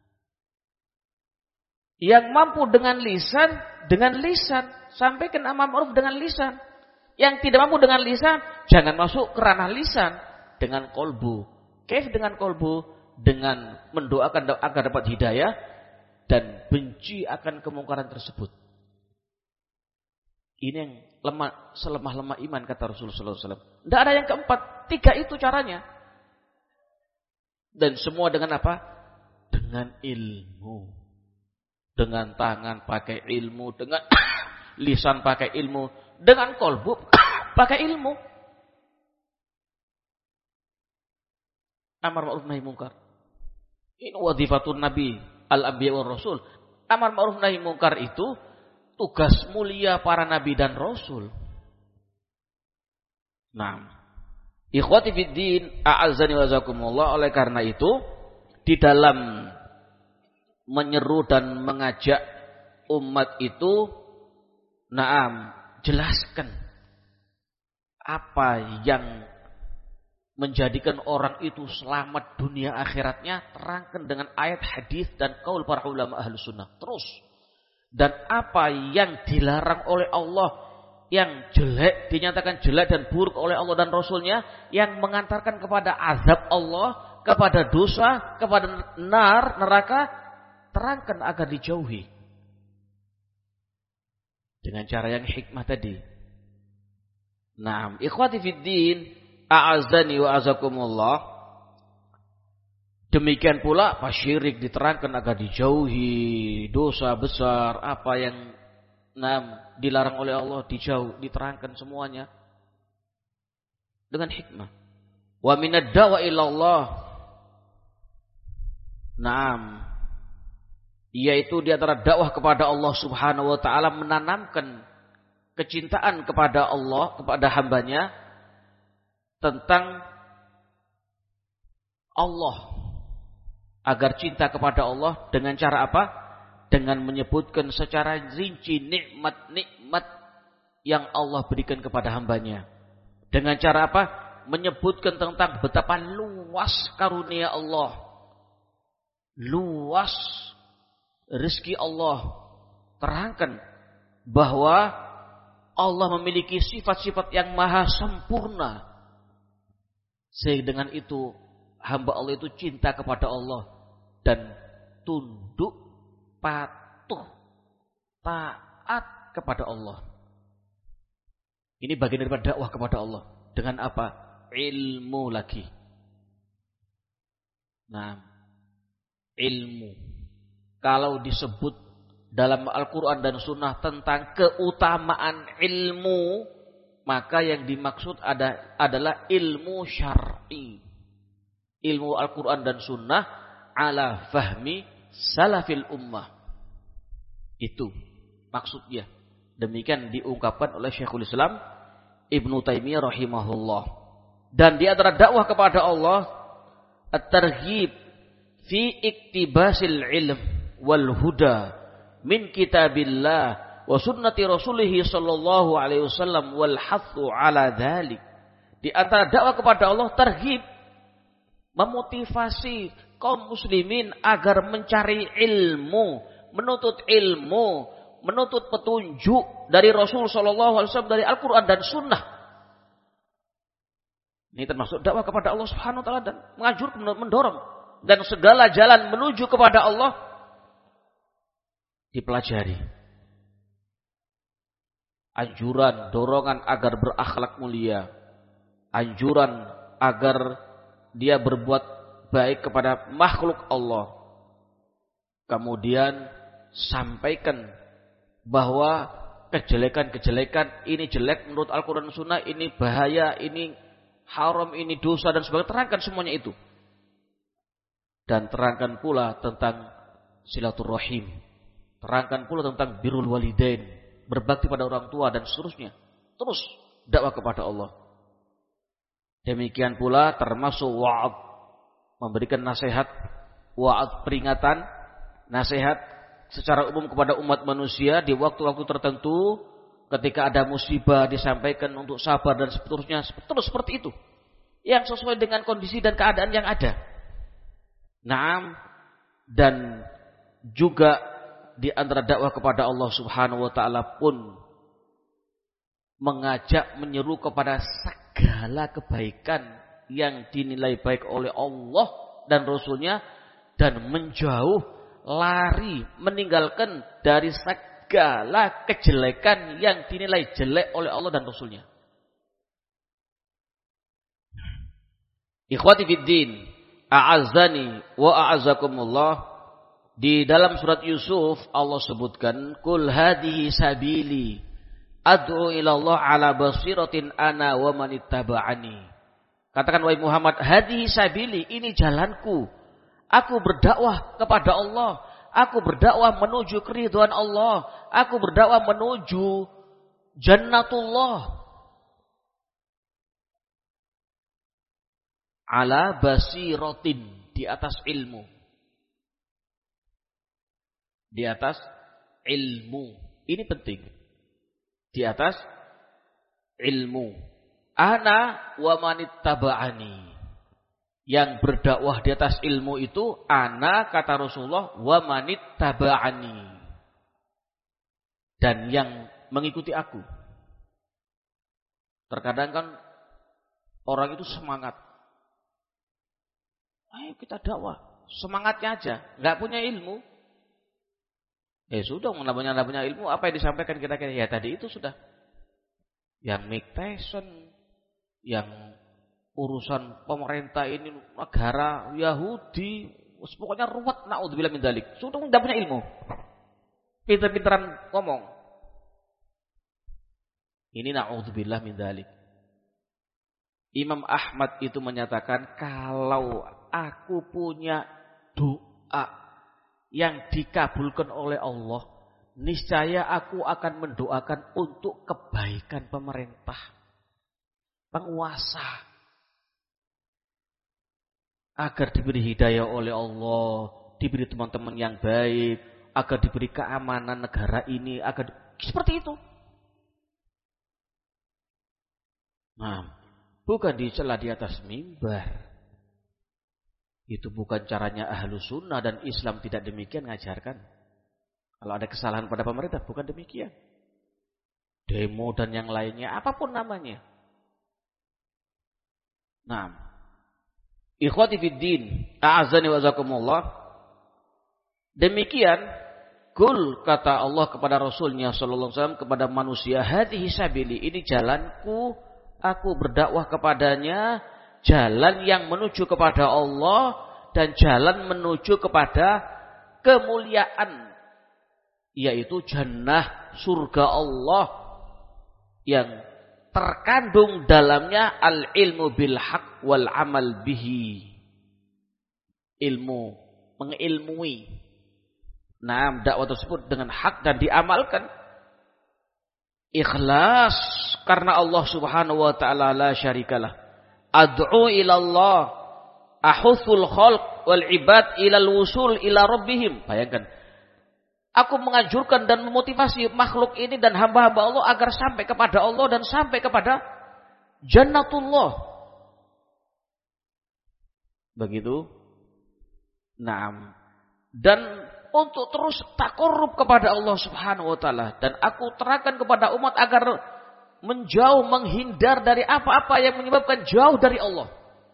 Yang mampu dengan lisan, dengan lisan. Sampaikan amar ma'ruf dengan lisan. Yang tidak mampu dengan lisan, jangan masuk ke ranah lisan. Dengan kolbu. Kaif dengan kolbu? Dengan mendoakan agar dapat hidayah. Dan benci akan kemungkaran tersebut. Ini yang lemah, selemah-lemah iman kata Rasulullah sallallahu alaihi wasallam. Tidak ada yang keempat, tiga itu caranya. Dan semua dengan apa? Dengan ilmu. Dengan tangan pakai ilmu, dengan lisan pakai ilmu, dengan kolbu pakai ilmu. Amar ma'ruf nahi mungkar. Ini wazifatun Nabi al-Anbiya wal Rasul. Amar ma'ruf nahi mungkar itu tugas mulia para nabi dan rasul. Nah, ikhwati fiddin, a'azzani wa jazakumullah, oleh karena itu di dalam menyeru dan mengajak umat itu, naam, jelaskan apa yang menjadikan orang itu selamat dunia akhiratnya, terangkan dengan ayat hadis dan qaul para ulama ahlus sunnah. Terus, dan apa yang dilarang oleh Allah, yang jelek, dinyatakan jelek dan buruk oleh Allah dan Rasulnya, yang mengantarkan kepada azab Allah, kepada dosa, kepada nar, neraka, terangkan agar dijauhi. Dengan cara yang hikmah tadi. Naam, ikhwati fiddin, a'azzani wa azakumullah. Demikian pula syirik diterangkan agar dijauhi, dosa besar, apa yang nam, dilarang oleh Allah dijauh, diterangkan semuanya dengan hikmah. Wa minad da'wa ila Allah. Naam. Yaitu di antara dakwah kepada Allah Subhanahu wa taala, menanamkan kecintaan kepada Allah, kepada hambanya tentang Allah. Agar cinta kepada Allah dengan cara apa? Dengan menyebutkan secara rinci nikmat-nikmat yang Allah berikan kepada hambanya. Dengan cara apa? Menyebutkan tentang betapa luas karunia Allah. Luas rezeki Allah. Terangkan bahwa Allah memiliki sifat-sifat yang maha sempurna. Sehingga dengan itu hamba Allah itu cinta kepada Allah. Dan tunduk, patuh, taat kepada Allah. Ini bagian daripada dakwah kepada Allah. Dengan apa? Ilmu lagi. Nah, ilmu. Kalau disebut dalam Al-Quran dan Sunnah tentang keutamaan ilmu, maka yang dimaksud ada, adalah ilmu syar'i. Ilmu Al-Quran dan Sunnah ala fahmi salafil ummah. Itu maksudnya. Demikian diungkapkan oleh Syekhul Islam Ibnu Taimiyah rahimahullah. Dan di antara dakwah kepada Allah, at-targhib fi iktibasil ilm wal huda min kitabillah wa sunnati rasulih sallallahu alaihi wasallam wal hathu ala dzalik. Di antara dakwah kepada Allah, targhib, memotivasi kaum muslimin agar mencari ilmu, menuntut ilmu, menuntut petunjuk dari Rasul sallallahu alaihi wasallam, dari Al-Qur'an dan Sunnah. Ini termasuk dakwah kepada Allah Subhanahu wa taala dan mengajur, mendorong, dan segala jalan menuju kepada Allah dipelajari. Anjuran, dorongan agar berakhlak mulia, anjuran agar dia berbuat baik kepada makhluk Allah. Kemudian sampaikan bahwa kejelekan-kejelekan ini jelek menurut Al-Quran dan Sunnah, ini bahaya, ini haram, ini dosa dan sebagainya. Terangkan semuanya itu. Dan terangkan pula tentang silaturahim. Terangkan pula tentang birrul walidain, berbakti pada orang tua dan seterusnya. Terus dakwah kepada Allah. Demikian pula termasuk wa'ad, memberikan nasihat, wa'ad peringatan, nasihat secara umum kepada umat manusia di waktu-waktu tertentu, ketika ada musibah disampaikan untuk sabar dan seterusnya. Terus seperti itu, yang sesuai dengan kondisi dan keadaan yang ada. Naam. Dan juga di antara dakwah kepada Allah Subhanahu wa taala pun mengajak, menyeru kepada segala kebaikan yang dinilai baik oleh Allah dan Rasulnya, dan menjauh, lari, meninggalkan dari segala kejelekan yang dinilai jelek oleh Allah dan Rasulnya. Ikhwati fiddin, a'azzani wa a'azzakumullah. Di dalam surat Yusuf Allah sebutkan, Kul hadihi sabili ad'u ila Allah ala basiratin ana wa manittaba'ani. Katakan wahai Muhammad, hadihi sabili, ini jalanku. Aku berdakwah kepada Allah. Aku berdakwah menuju keridhaan Allah. Aku berdakwah menuju jannatullah. Ala basiratin, di atas ilmu. Di atas ilmu. Ini penting. Di atas ilmu. Ana wa manittaba'ani. Yang berdakwah di atas ilmu itu ana, kata Rasulullah, wa manittaba'ani. Dan yang mengikuti aku. Terkadang kan orang itu semangat. Ayo kita dakwah. Semangatnya aja. Nggak punya ilmu. Eh sudah, nggak punya, nggak punya ilmu. Apa yang disampaikan kira-kira? Ya tadi itu sudah. Yang Mike Tyson. Yang urusan pemerintah ini, negara Yahudi. Pokoknya ruwet. Na'udzubillah min dzalik. Sudah nggak punya ilmu. Pinter-pinteran ngomong. Ini na'udzubillah min dzalik. Imam Ahmad itu menyatakan, kalau aku punya doa yang dikabulkan oleh Allah, niscaya aku akan mendoakan untuk kebaikan pemerintah, penguasa, agar diberi hidayah oleh Allah, diberi teman-teman yang baik, agar diberi keamanan negara ini, agar seperti itu. Nah, bukan dicela di atas mimbar. Itu bukan caranya ahlu sunnah, dan Islam tidak demikian ngajarkan. Kalau ada kesalahan pada pemerintah, bukan demikian. Demo dan yang lainnya, apapun namanya. Nah, ikhwati fiddin, a'azani wa zakumullah. Demikian, kul, kata Allah kepada Rasulnya sallallahu alaihi wasallam, kepada manusia, hadihi sabili, ini jalanku, aku berdakwah kepadanya, jalan yang menuju kepada Allah dan jalan menuju kepada kemuliaan yaitu jannah, surga Allah yang terkandung dalamnya al-ilmu bil haq wal amal bihi. Ilmu, mengilmui. Nah, dakwah tersebut dengan hak dan diamalkan. Ikhlas karena Allah Subhanahu wa taala la syarikalah. Ad'u ila Allah, ahuthul khalq wal ibad ila al-wusul ila rabbihim. Bayangkan. Aku menganjurkan dan memotivasi makhluk ini dan hamba-hamba Allah agar sampai kepada Allah dan sampai kepada jannatullah. Begitu. Naam. Dan untuk terus takarrub kepada Allah Subhanahu wa taala, dan aku terangkan kepada umat agar menjauh, menghindar dari apa-apa yang menyebabkan jauh dari Allah.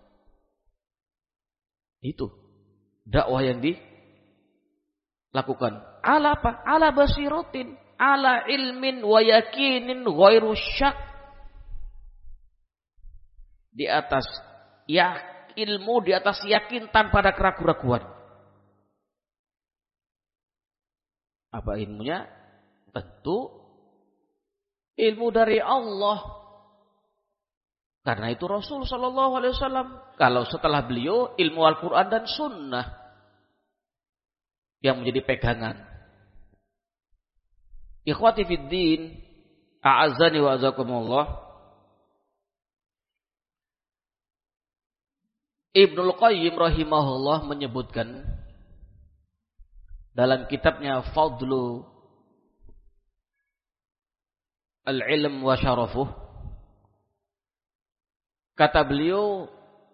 Itu dakwah yang dilakukan. Ala apa? Ala basiratin, ala ilmin wa yakinin ghairu syak. Di atas ya ilmu, di atas yakin tanpa ada keraguan-raguan. Apa ilmunya? Tentu ilmu dari Allah. Karena itu Rasul sallallahu alaihi wasallam, kalau setelah beliau ilmu Al-Qur'an dan sunnah yang menjadi pegangan. Ikhwati fid din, a'azzani wa azakumullah. Ibnul Qayyim rahimahullah menyebutkan dalam kitabnya Fadlu Al-Ilm wa Syarafuh, kata beliau,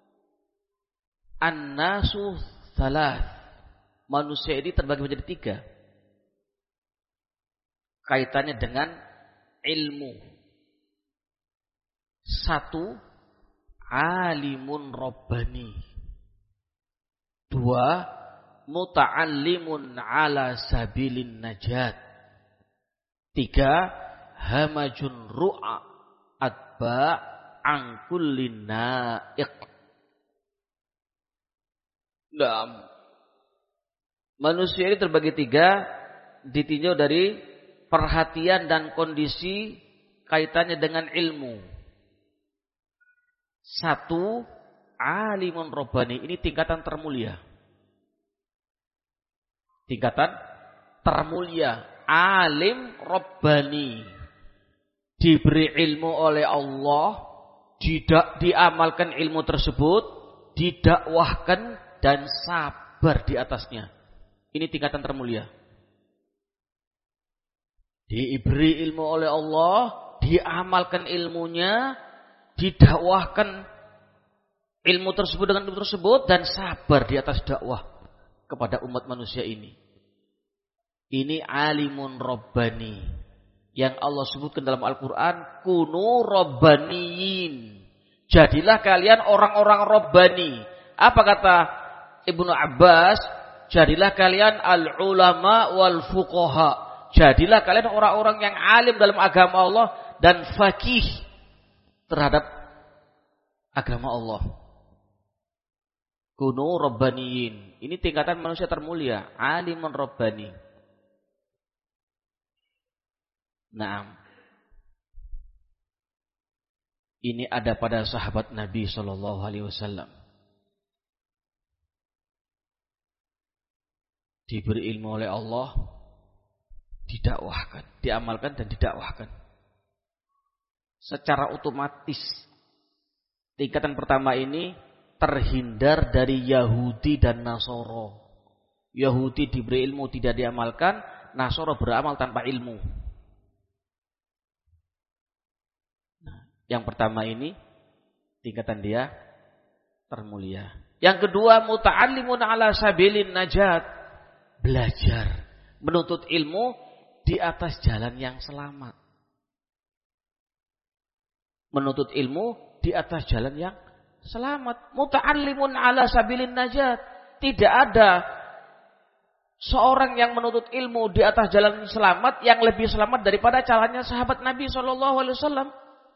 An-nasu thalath, manusia ini terbagi menjadi tiga. Kaitannya dengan ilmu. Satu, alimun rabbani. Dua, muta'allimun ala sabilin najat. Tiga, hamajun ru'a atba an kullin na'iq. Nah, manusia ini terbagi tiga, ditinjau dari perhatian dan kondisi kaitannya dengan ilmu. Satu, alimun rabbani. Ini tingkatan termulia. Tingkatan termulia. Alim rabbani. Diberi ilmu oleh Allah. Tidak diamalkan ilmu tersebut. Didakwahkan dan sabar di atasnya. Ini tingkatan termulia. Diberi ilmu oleh Allah, diamalkan ilmunya, didakwahkan ilmu tersebut dengan ilmu tersebut, dan sabar di atas dakwah kepada umat manusia ini. Ini alimun rabbani yang Allah sebutkan dalam Al-Quran, kunu rabbaniyin. Jadilah kalian orang-orang rabbani. Apa kata Ibnu Abbas? Jadilah kalian al-ulama wal fuqaha. Jadilah kalian orang-orang yang alim dalam agama Allah dan faqih terhadap agama Allah. Kunu rabbaniyin. Ini tingkatan manusia termulia, alimun rabbani. Naam. Ini ada pada sahabat Nabi sallallahu alaihi wasallam. Diberi ilmu oleh Allah, didakwahkan, diamalkan dan didakwahkan. Secara otomatis tingkatan pertama ini terhindar dari Yahudi dan Nasoro. Yahudi diberi ilmu tidak diamalkan, Nasoro beramal tanpa ilmu. Nah, yang pertama ini tingkatan dia termulia. Yang kedua, muta'allimun ala sabilin najat, belajar, menuntut ilmu di atas jalan yang selamat. Menuntut ilmu di atas jalan yang selamat. Muta'allimun ala sabilin najat. Tidak ada seorang yang menuntut ilmu di atas jalan selamat yang lebih selamat daripada jalannya sahabat Nabi shallallahu alaihi wasallam.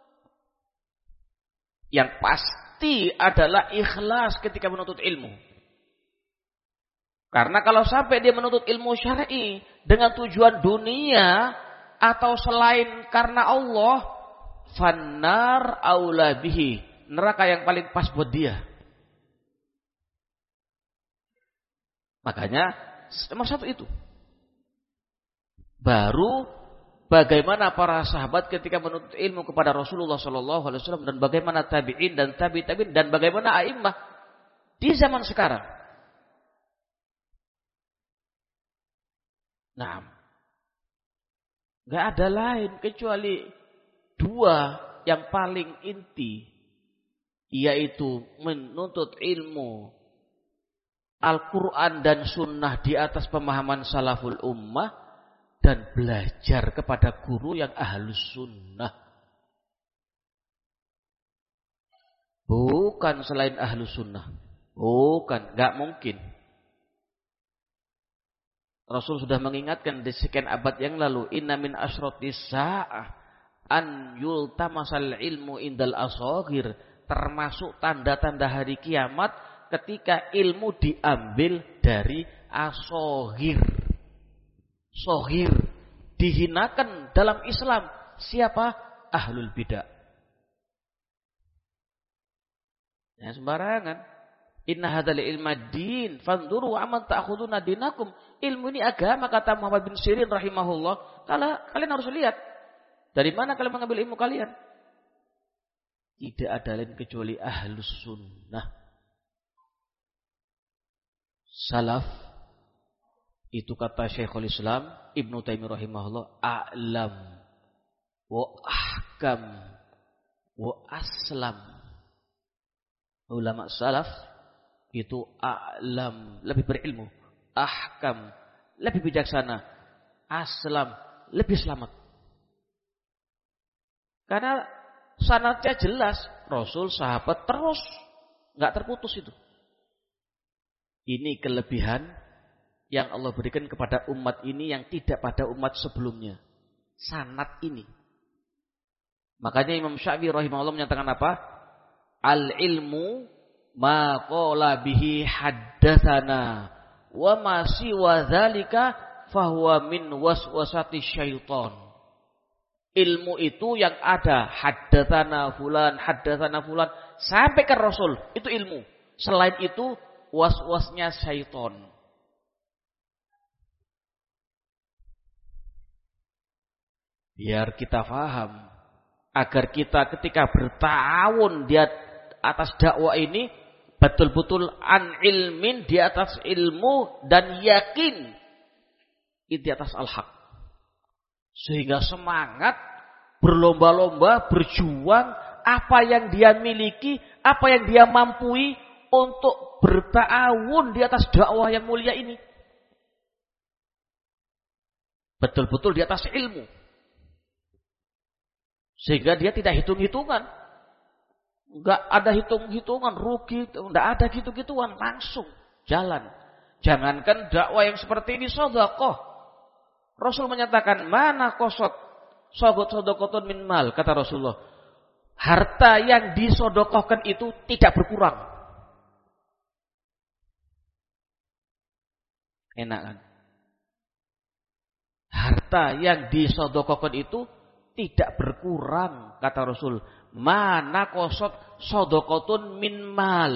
Yang pasti adalah ikhlas ketika menuntut ilmu. Karena kalau sampai dia menuntut ilmu syar'i dengan tujuan dunia atau selain karena Allah, fannar aula bihi, neraka yang paling pas buat dia. Makanya nomor satu itu. Baru bagaimana para sahabat ketika menuntut ilmu kepada Rasulullah Shallallahu Alaihi Wasallam, dan bagaimana tabi'in dan tabi tabi'in dan bagaimana a'immah di zaman sekarang. Nah, nggak ada lain kecuali dua yang paling inti, yaitu menuntut ilmu Al-Quran dan Sunnah di atas pemahaman salaful ummah, dan belajar kepada guru yang ahlus sunnah. Bukan selain ahlus sunnah. Bukan, nggak mungkin. Rasul sudah mengingatkan di sekian abad yang lalu, inna min asyratis sa'ah an yultamasal ilmu indal asagir, termasuk tanda-tanda hari kiamat ketika ilmu diambil dari asagir. Sohir dihinakan dalam Islam. Siapa? Ahlul bidah. Ya, sembarangan. Inna hadzal ilma din fanzuru aman ta'khuduna dinakum. Ilmu ini agama, kata Muhammad bin Sirin rahimahullah. Kalau kalian harus lihat dari mana kalian mengambil ilmu kalian. Tidak ada lain kecuali ahlus sunnah. Salaf itu, kata Syekhul Islam Ibnu Taimiyah rahimahullah, a'lam wa ahkam wa aslam. Ulama salaf itu a'lam, lebih berilmu, ahkam, lebih bijaksana, aslam, lebih selamat. Karena sanadnya jelas, Rasul, sahabat terus, nggak terputus itu. Ini kelebihan yang Allah berikan kepada umat ini yang tidak pada umat sebelumnya. Sanad ini. Makanya Imam Syafi'i rahimahullah menyatakan apa? Al-ilmu ma qala bihi haddatsana wa ma siwa dzalika fahuwa min waswasati syaitan. Ilmu itu yang ada haddatsana fulan, haddatsana fulan sampai ke Rasul, itu ilmu. Selain itu was-wasnya syaitan. Biar kita faham, agar kita ketika bertahun di atas dakwah ini betul-betul an ilmin, di atas ilmu, dan yakin di atas al-haq. Sehingga semangat berlomba-lomba, berjuang apa yang dia miliki, apa yang dia mampui untuk bertahun di atas dakwah yang mulia ini. Betul-betul di atas ilmu. Sehingga dia tidak hitung-hitungan. Enggak ada hitung-hitungan, rugi, enggak ada gitu-gituan, langsung jalan. Jangankan dakwah yang seperti ini, sedekah. Rasul menyatakan, mana kosot sogot sodokotun min mal, kata Rasulullah. Harta yang disodokohkan itu tidak berkurang. Enak kan? Harta yang disodokohkan itu tidak berkurang, kata Rasul. Mana kosot sodokotun min mal.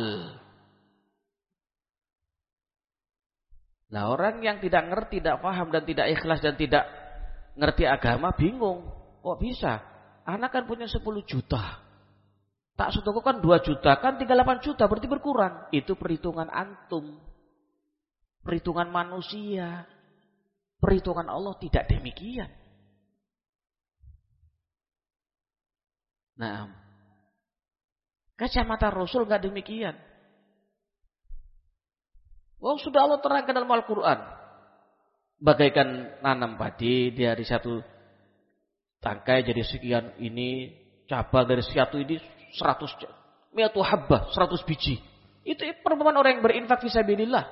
Nah, orang yang tidak ngerti, tidak paham, dan tidak ikhlas, dan tidak ngerti agama, bingung. Kok bisa? Anak kan punya sepuluh juta. Tak sodokokan dua juta, kan tinggal delapan juta, berarti berkurang. Itu perhitungan antum. Perhitungan manusia. Perhitungan Allah tidak demikian. Nah, kacamata Rasul enggak demikian. Oh, sudah Allah terangkan dalam Al-Quran. Bagaikan nanam padi, dari satu tangkai jadi sekian ini, cabang dari satu ini seratus, mi'atu habbah, seratus biji. Itu perumpamaan orang yang berinfak fisabilillah.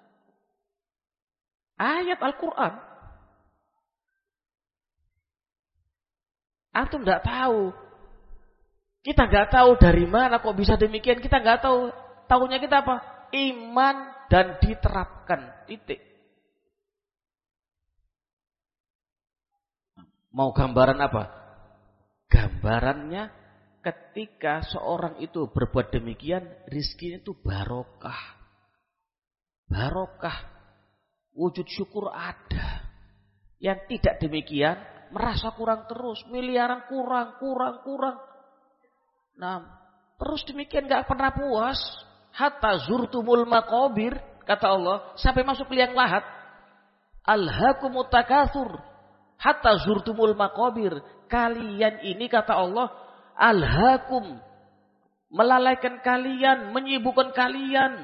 Ayat Al-Quran. Antum enggak tahu. Kita nggak tahu dari mana kok bisa demikian. Kita nggak tahu. Tahunya kita apa? Iman dan diterapkan. Titik. Mau gambaran apa? Gambarannya ketika seorang itu berbuat demikian, rizkinya itu barokah. Barokah. Wujud syukur ada. Yang tidak demikian, merasa kurang terus. Miliaran kurang, kurang, kurang. Nah, terus demikian gak pernah puas. Hatta zurtumul maqabir, kata Allah, sampai masuk liang lahat. Alhaakumut takatsur. Hatta zurtumul maqabir. Kalian ini, kata Allah, alhaakum, melalaikan kalian, menyibukkan kalian.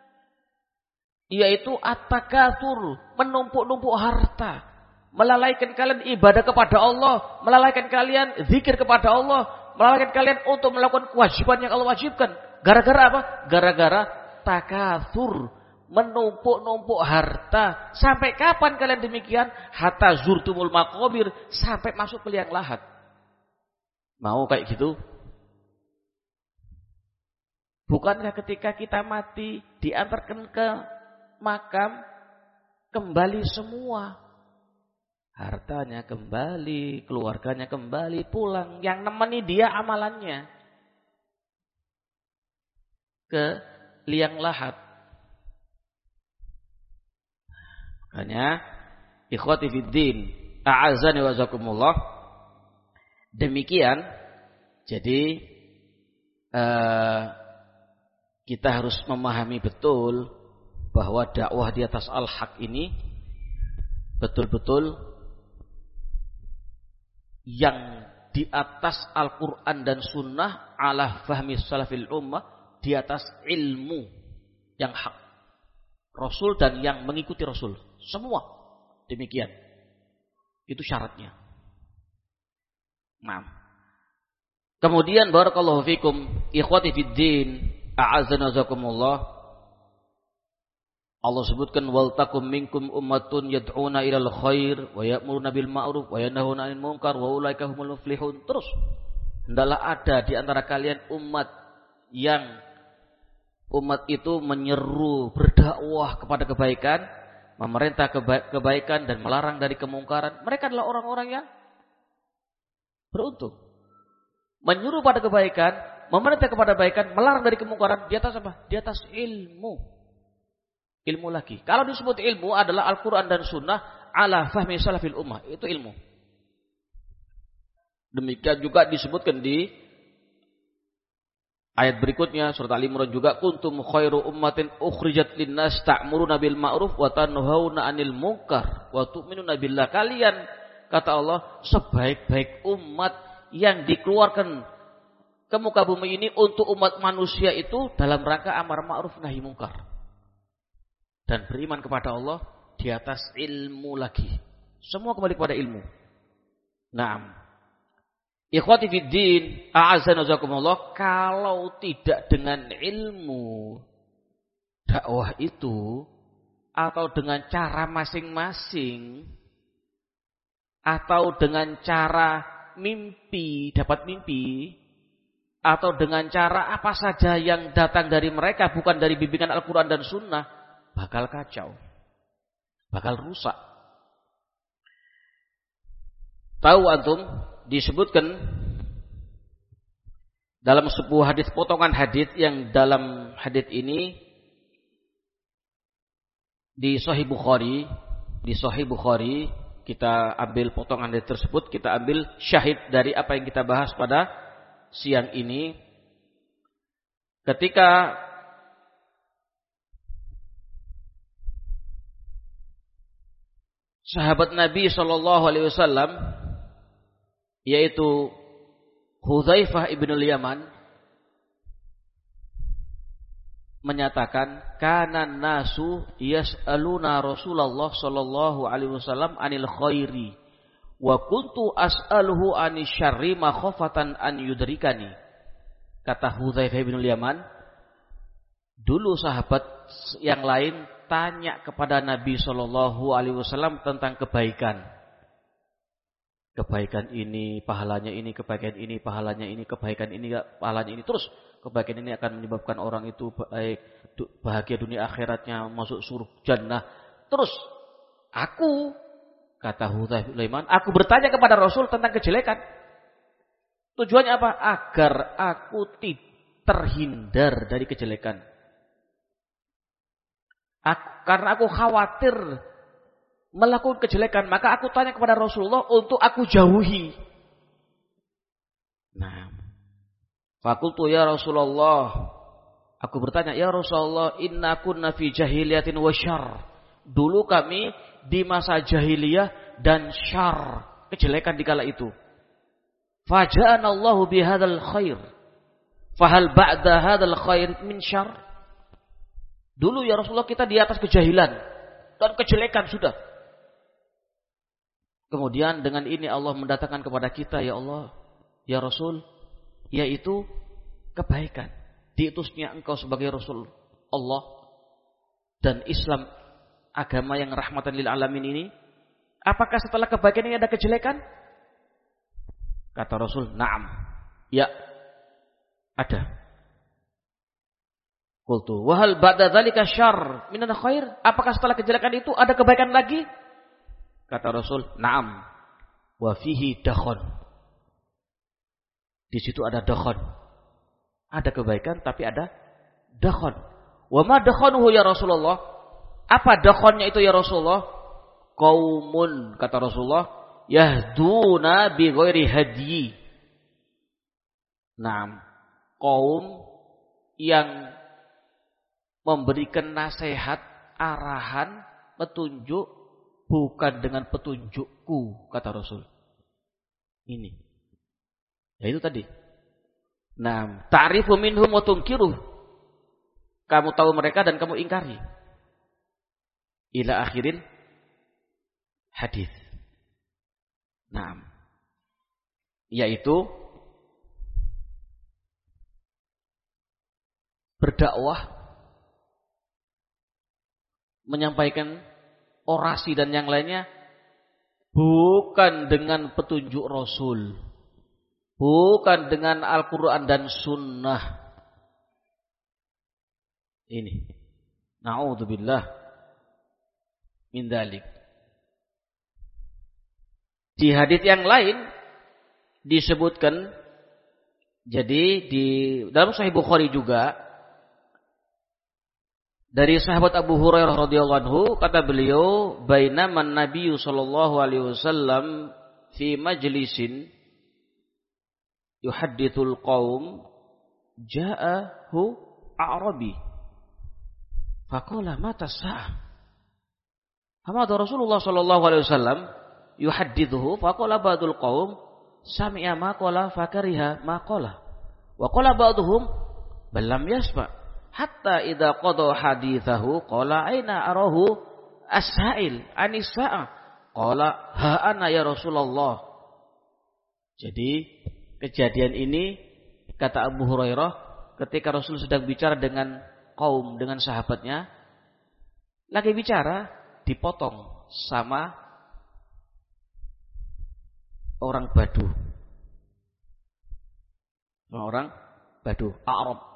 Yaitu at-takatsur, menumpuk-numpuk harta. Melalaikan kalian ibadah kepada Allah. Melalaikan kalian zikir kepada Allah. Melalaikan kalian untuk melakukan kewajiban yang Allah wajibkan. Gara-gara apa? Gara-gara takatsur. Menumpuk-numpuk harta. Sampai kapan kalian demikian? Hatta zurtumul maqabir. Sampai masuk ke liang lahat. Mau kayak gitu? Bukankah ketika kita mati diantarkan ke makam, kembali semua? Hartanya kembali, keluarganya kembali, pulang. Yang nemeni dia amalannya ke liang lahat. Makanya, ikhwati fiddin, a'azani wa zakumullah. Demikian, jadi uh, kita harus memahami betul bahwa dakwah di atas al-haq ini betul-betul yang di atas Al-Quran dan Sunnah ala fahmi salafil ummah, di atas ilmu yang hak Rasul dan yang mengikuti Rasul, semua demikian. Itu syaratnya. Nah, kemudian barakallahu fikum ikhwati fiddin a'azzana jazakumullah. Allah sebutkan wal takum minkum ummatun yad'una ilal khair wa ya'muruna bil ma'ruf wa yanhauna 'anil munkar wa ulaika humul muflihun. Terus, hendaklah ada di antara kalian umat yang umat itu menyeru, berdakwah kepada kebaikan, memerintah keba- kebaikan dan melarang dari kemungkaran. Mereka adalah orang-orang yang beruntung. Menyuruh pada kebaikan, memerintah kepada kebaikan, melarang dari kemungkaran, di atas apa? Di atas ilmu. Ilmu lagi. Kalau disebut ilmu adalah Al-Quran dan Sunnah ala fahmi salafil ummah. Itu ilmu. Demikian juga disebutkan di ayat berikutnya surat Al-Imran juga, kuntum khairu ummatin ukhrijat linnas ta'muruna bil ma'ruf wa tanhauna 'anil munkar wa tu'minuna billah. Kalian, kata Allah, sebaik-baik umat yang dikeluarkan ke muka bumi ini untuk umat manusia itu dalam rangka amar ma'ruf nahi munkar. Dan beriman kepada Allah di atas ilmu lagi. Semua kembali kepada ilmu. Naam. Ikhwati fiddin, a'azzana jazakumullah, kalau tidak dengan ilmu dakwah itu, atau dengan cara masing-masing, atau dengan cara mimpi, dapat mimpi, atau dengan cara apa saja yang datang dari mereka bukan dari bimbingan Al-Quran dan Sunnah, bakal kacau, bakal rusak. Tahu antum, disebutkan dalam sebuah hadis, potongan hadis yang dalam hadis ini di Sahih Bukhari, di Sahih Bukhari kita ambil potongan hadis tersebut, kita ambil syahid dari apa yang kita bahas pada siang ini. Ketika sahabat Nabi Shallallahu Alaihi Wasallam, yaitu Hudzaifah ibn al-Yaman, menyatakan, kana nasu yas'aluna Rasulullah Shallallahu Alaihi Wasallam anil khairi, wa kuntu as'aluhu anis syarri makhofatan an yudrikani. Kata Hudzaifah ibn al-Yaman, dulu sahabat yang lain tanya kepada Nabi Shallallahu Alaihi Wasallam tentang kebaikan. Kebaikan ini, pahalanya ini, kebaikan ini, pahalanya ini, kebaikan ini, pahalanya ini. Terus kebaikan ini akan menyebabkan orang itu baik, bahagia dunia akhiratnya, masuk surga jannah. Terus aku, kata Hudzaifah bin Yaman, aku bertanya kepada Rasul tentang kejelekan. Tujuannya apa? Agar aku terhindar dari kejelekan. Aku, karena aku khawatir melakukan kejelekan, maka aku tanya kepada Rasulullah untuk aku jauhi. Nah, fakultu ya Rasulullah, aku bertanya, ya Rasulullah, inna kunna fi jahiliyatin wa syarr. Dulu kami di masa jahiliyah dan syarr, kejelekan di kala itu. Faja'ana Allahu bihadzal khair. Fahal ba'da hadzal khair min syarr? Dulu ya Rasulullah kita di atas kejahilan dan kejelekan sudah. Kemudian dengan ini Allah mendatangkan kepada kita, ya Allah, ya Rasul, yaitu kebaikan. Diutusnya engkau sebagai Rasul Allah dan Islam, agama yang rahmatan lil alamin ini. Apakah setelah kebaikan ini ada kejelekan? Kata Rasul, na'am. Ya, ada. Qultu, wa hal ba'da dzalika syarr minan khair? Apakah setelah kejelekan itu ada kebaikan lagi? Kata Rasul, na'am. Wa fihi dakhon. Di situ ada dakhon. Ada kebaikan tapi ada dakhon. Wa ma dakhonuhu ya Rasulullah? Apa dakhonnya itu ya Rasulullah? Qaumun, kata Rasulullah, yahduna bi ghairi hadyi. Naam. Kaum yang memberikan nasihat, arahan, petunjuk bukan dengan petunjukku, kata Rasul. Ini. Ya itu tadi. Nah, ta'rifu minhum wa tunkiruh. Kamu tahu mereka dan kamu ingkari. Ila akhirin hadis. Nah, yaitu berdakwah, menyampaikan orasi dan yang lainnya bukan dengan petunjuk Rasul, bukan dengan Al-Quran dan Sunnah. Ini, na'udzubillah min dzalik. Di hadits yang lain disebutkan, jadi di dalam Sahih Bukhari juga, dari sahabat Abu Hurairah radhiyallahu anhu, kata beliau, bainaman Nabiyyu sallallahu alaihi wasallam fi majlisin yuhaddithul qaum ja'ahu a'rabi faqala mata sa'ah. Hamada Rasulullah sallallahu alaihi wasallam yuhaddithuhu faqala ba'dul qaum sami'a ma qala fakariha ma qala wa qala ba'duhum bal lam yasma'. Hatta idza qada hadithahu qala aina arahu as-sa'il anis sa'ah qala ha ana ya Rasulullah. Jadi kejadian ini, kata Abu Hurairah, ketika Rasul sedang bicara dengan kaum, dengan sahabatnya, lagi bicara dipotong sama orang Badu. Orang Badu, Arab.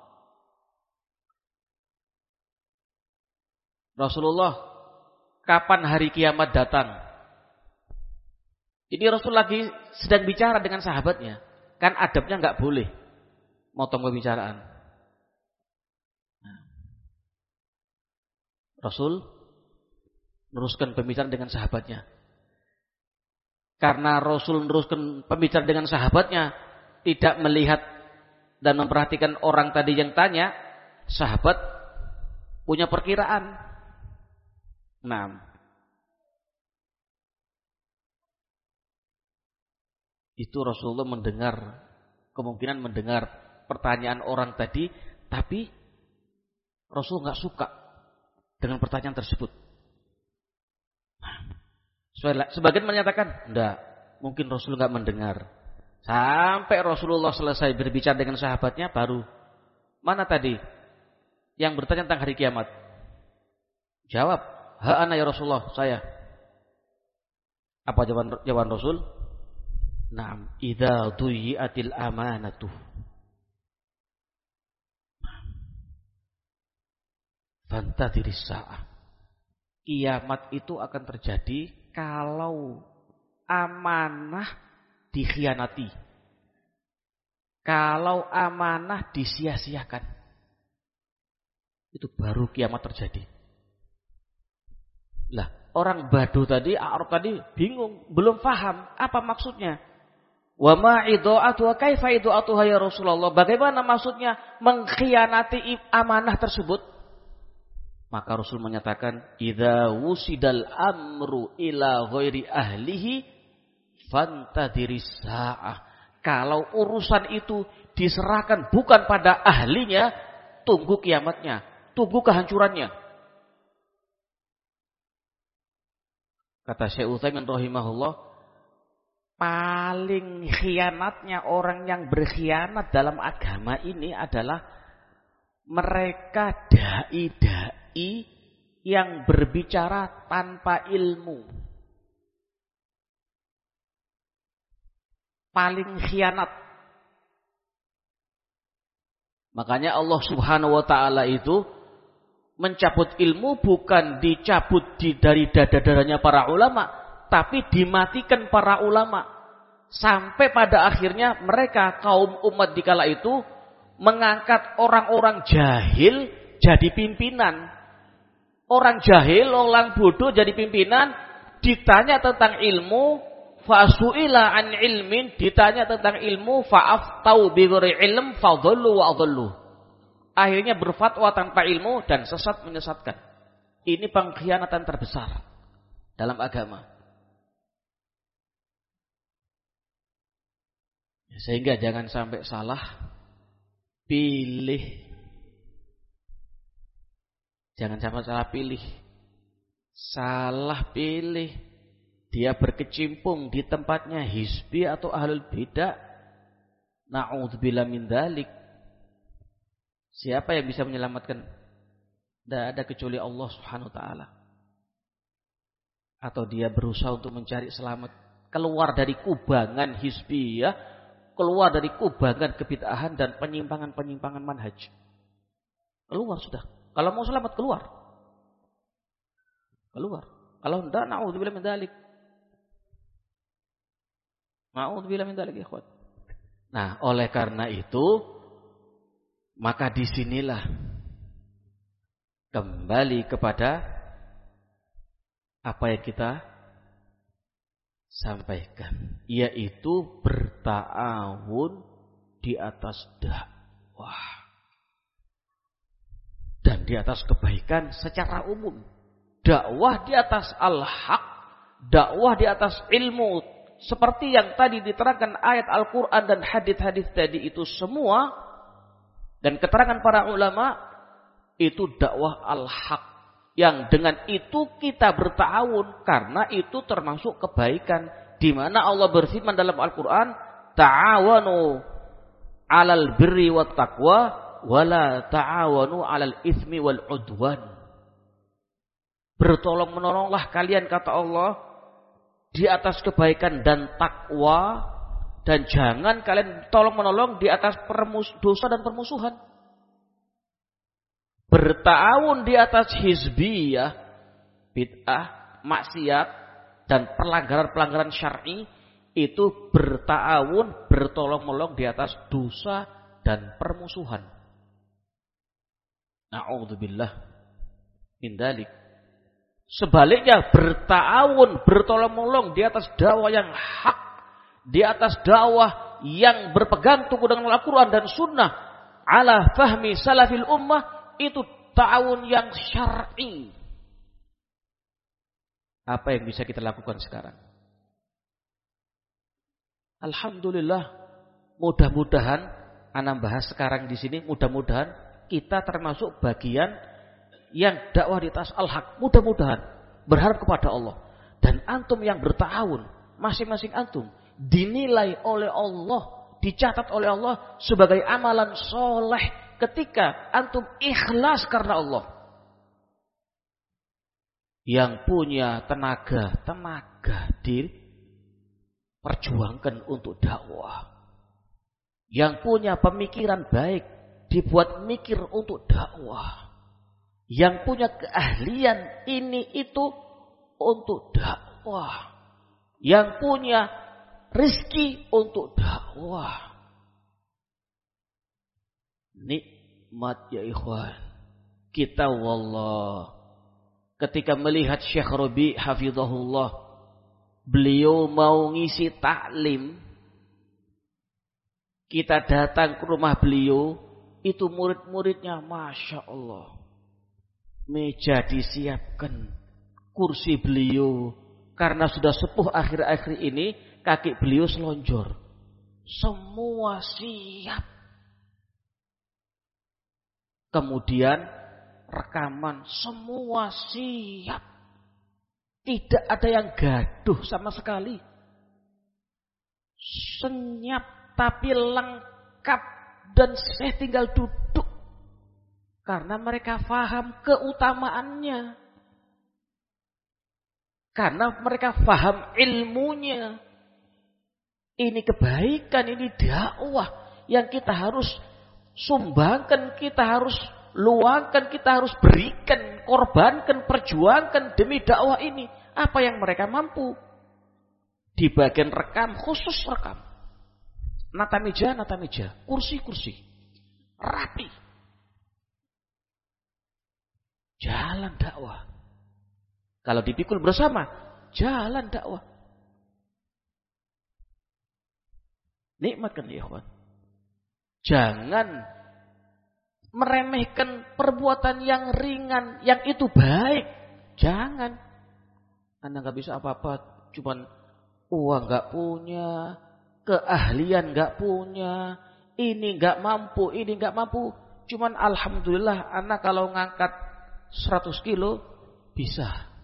Rasulullah, kapan hari kiamat datang? Ini Rasul lagi sedang bicara dengan sahabatnya. Kan adabnya nggak boleh motong pembicaraan. Nah, Rasul meneruskan pembicaraan dengan sahabatnya. Karena Rasul meneruskan pembicaraan dengan sahabatnya, tidak melihat dan memperhatikan orang tadi yang tanya, sahabat punya perkiraan. Nah, itu Rasulullah mendengar, kemungkinan mendengar pertanyaan orang tadi, tapi Rasul nggak suka dengan pertanyaan tersebut. Sebagian menyatakan, enggak, mungkin Rasul nggak mendengar. Sampai Rasulullah selesai berbicara dengan sahabatnya, baru mana tadi yang bertanya tentang hari kiamat? Jawab, ha ana ya Rasulullah, saya. Apa jawaban jawaban Rasul? Naam, idza duyiatil amanatu. Fantadhiris sa'ah. Kiamat itu akan terjadi kalau amanah dikhianati. Kalau amanah disia-siakan. Itu baru kiamat terjadi. Lah, orang Badu tadi, Arab tadi bingung, belum paham apa maksudnya. Wa ma idza'atu wa kaifa idza'atuha ya Rasulullah? Bagaimana maksudnya mengkhianati amanah tersebut? Maka Rasul menyatakan, idza wusidal amru ila ghairi ahlihi fantadhiris sa'ah. Kalau urusan itu diserahkan bukan pada ahlinya, tunggu kiamatnya, tunggu kehancurannya. Kata Syekh Utsaimin rahimahullah, paling khianatnya orang yang berkhianat dalam agama ini adalah mereka dai-dai yang berbicara tanpa ilmu. Paling khianat. Makanya Allah Subhanahu wa taala itu mencabut ilmu bukan dicabut di, dari dada-dadanya para ulama, tapi dimatikan para ulama. Sampai pada akhirnya mereka kaum umat di kala itu mengangkat orang-orang jahil jadi pimpinan. Orang jahil, orang bodoh jadi pimpinan, ditanya tentang ilmu, fasu'ila an ilmin, ditanya tentang ilmu, fa'aftau bighairi ilm, fadhallu wa adhallu. Akhirnya berfatwa tanpa ilmu dan sesat menyesatkan. Ini pengkhianatan terbesar dalam agama. Sehingga jangan sampai salah pilih. Jangan sampai salah pilih. Salah pilih. Dia berkecimpung di tempatnya hizbi atau ahlul bidah. Na'udzubillah min dzalik. Siapa yang bisa menyelamatkan? Tidak ada kecuali Allah Subhanahu wa taala. Atau dia berusaha untuk mencari selamat, keluar dari kubangan hizbiyah, keluar dari kubangan kebid'ahan dan penyimpangan-penyimpangan manhaj. Keluar sudah. Kalau mau selamat keluar. Keluar. Kalau tidak, na'udzubillah min dzalik. Na'udzubillah min dzalik, ikhwan. Nah, oleh karena itu maka disinilah kembali kepada apa yang kita sampaikan, yaitu berta'awun di atas dakwah dan di atas kebaikan secara umum. Dakwah di atas al-haq, dakwah di atas ilmu, seperti yang tadi diterangkan ayat Al-Quran dan hadis-hadis tadi itu semua. Dan keterangan para ulama itu dakwah al-haq. Yang dengan itu kita berta'awun. Karena itu termasuk kebaikan. Di mana Allah berfirman dalam Al-Quran. Ta'awanu alal birri wa taqwa. Wala ta'awanu alal ithmi wal udwan. Bertolong menolonglah kalian kata Allah. Di atas kebaikan dan takwa. Dan jangan kalian tolong menolong di atas permus, dosa dan permusuhan. Berta'awun di atas hizbiyah, bid'ah, maksiat, dan pelanggaran-pelanggaran syar'i, itu berta'awun, bertolong menolong di atas dosa dan permusuhan. Na'udzubillah min dzalik. Sebaliknya berta'awun, bertolong menolong di atas dakwah yang hak, di atas dakwah yang berpegang teguh dengan Al-Quran dan Sunnah ala fahmi salafil ummah, itu ta'awun yang syar'i. Apa yang bisa kita lakukan sekarang? Alhamdulillah, mudah-mudahan ana bahas sekarang di sini, mudah-mudahan kita termasuk bagian yang dakwah di atas al-haq. Mudah-mudahan, berharap kepada Allah. Dan antum yang berta'awun, masing-masing antum dinilai oleh Allah, dicatat oleh Allah sebagai amalan soleh ketika antum ikhlas karena Allah. Yang punya tenaga, tenaga diri, perjuangkan untuk dakwah. Yang punya pemikiran baik dibuat mikir untuk dakwah. Yang punya keahlian ini itu untuk dakwah. Yang punya rezeki untuk dakwah. Nikmat ya ikhwan. Kita wallah ketika melihat Syekh Rabi hafizahullah, beliau mau ngisi taklim, kita datang ke rumah beliau, itu murid-muridnya Masya Allah. Meja disiapkan, kursi beliau, karena sudah sepuh akhir-akhir ini, kaki beliau selonjor. Semua siap. Kemudian rekaman, semua siap. Tidak ada yang gaduh sama sekali. Senyap. Tapi lengkap dan saya tinggal duduk. Karena mereka faham keutamaannya. Karena mereka faham ilmunya. Ini kebaikan, ini dakwah. Yang kita harus sumbangkan, kita harus luangkan, kita harus berikan, korbankan, perjuangkan demi dakwah ini. Apa yang mereka mampu. Di bagian rekam, khusus rekam. Nata meja, nata meja, kursi-kursi, rapi. Jalan dakwah. Kalau dipikul bersama, jalan dakwah. Nikmat kan ya ikhwan. Jangan meremehkan perbuatan yang ringan, yang itu baik. Jangan. Anda nggak bisa apa-apa, cuman uang nggak punya. Keahlian gak punya, ini gak mampu, ini gak mampu. Cuman alhamdulillah anak kalau ngangkat seratus kilo bisa.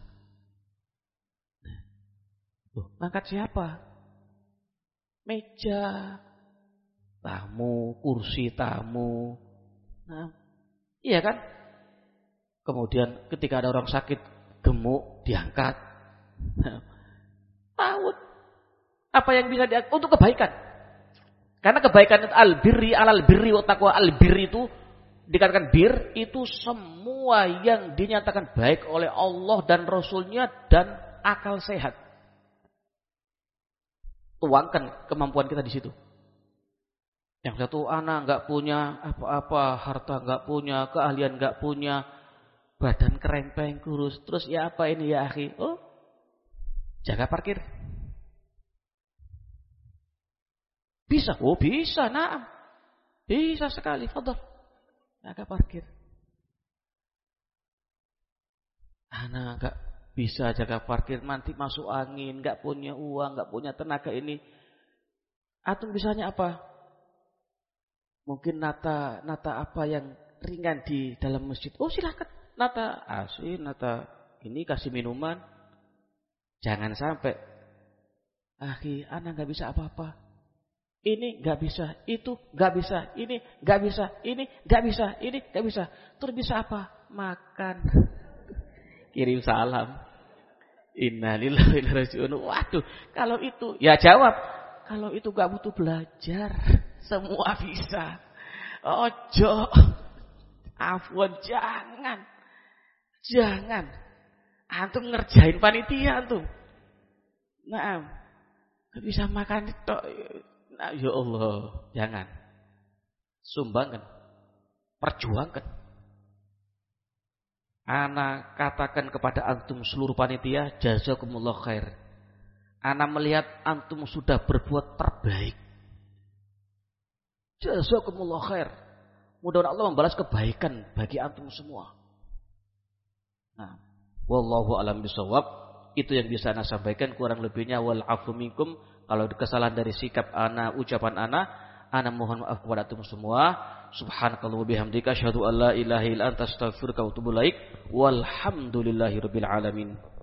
Loh, ngangkat siapa? Meja, tamu, kursi tamu. Nah, iya kan? Kemudian ketika ada orang sakit, gemuk, diangkat. Tahu apa yang bisa diangkat untuk kebaikan. Karena kebaikan itu al-birri alal birri wa taqwa. Al-birri itu dikatakan bir itu semua yang dinyatakan baik oleh Allah dan Rasulnya dan akal sehat. Tuangkan kemampuan kita di situ. Yang satu anak nggak punya apa-apa, harta nggak punya, keahlian nggak punya, badan kerempeng kurus. Terus ya apa ini ya akhi? Oh, jaga parkir. Bisa, oh bisa, nah, bisa sekali, fadhal. Jaga parkir. Anak nggak bisa jaga parkir, nanti masuk angin, nggak punya uang, nggak punya tenaga ini. Antum bisanya apa? Mungkin nata, nata apa yang ringan di dalam masjid. Oh silakan, nata asin, nata ini kasih minuman. Jangan sampai, akhi, anak nggak bisa apa-apa. Ini gak bisa, itu gak bisa, ini gak bisa, ini gak bisa, ini gak bisa. Terus bisa apa? Makan. Kirim salam. Innalillahi wa inna ilaihi raji'un. Waduh, kalau itu, ya jawab. Kalau itu gak butuh belajar, semua bisa. Ojo. Afwan, jangan. Jangan. Antum ngerjain panitia antum. Nah, gak bisa makan itu. Nah, ya Allah, jangan. Sumbangkan. Perjuangkan. Ana katakan kepada antum seluruh panitia, jazakumullah khair. Ana melihat antum sudah berbuat terbaik. Jazakumullah khair. Mudah-mudahan Allah membalas kebaikan bagi antum semua. Nah, wallahu a'lam bishawab. Itu yang bisa ana sampaikan, kurang lebihnya wal afu minkum. Kalau kesalahan dari sikap ana, ucapan ana, ana mohon maaf kepada antum semua. Subhanakallah wa bihamdika asyhadu an la ilaha illa anta astaghfiruka wa atubu ilaik. Walhamdulillahirabbil alamin.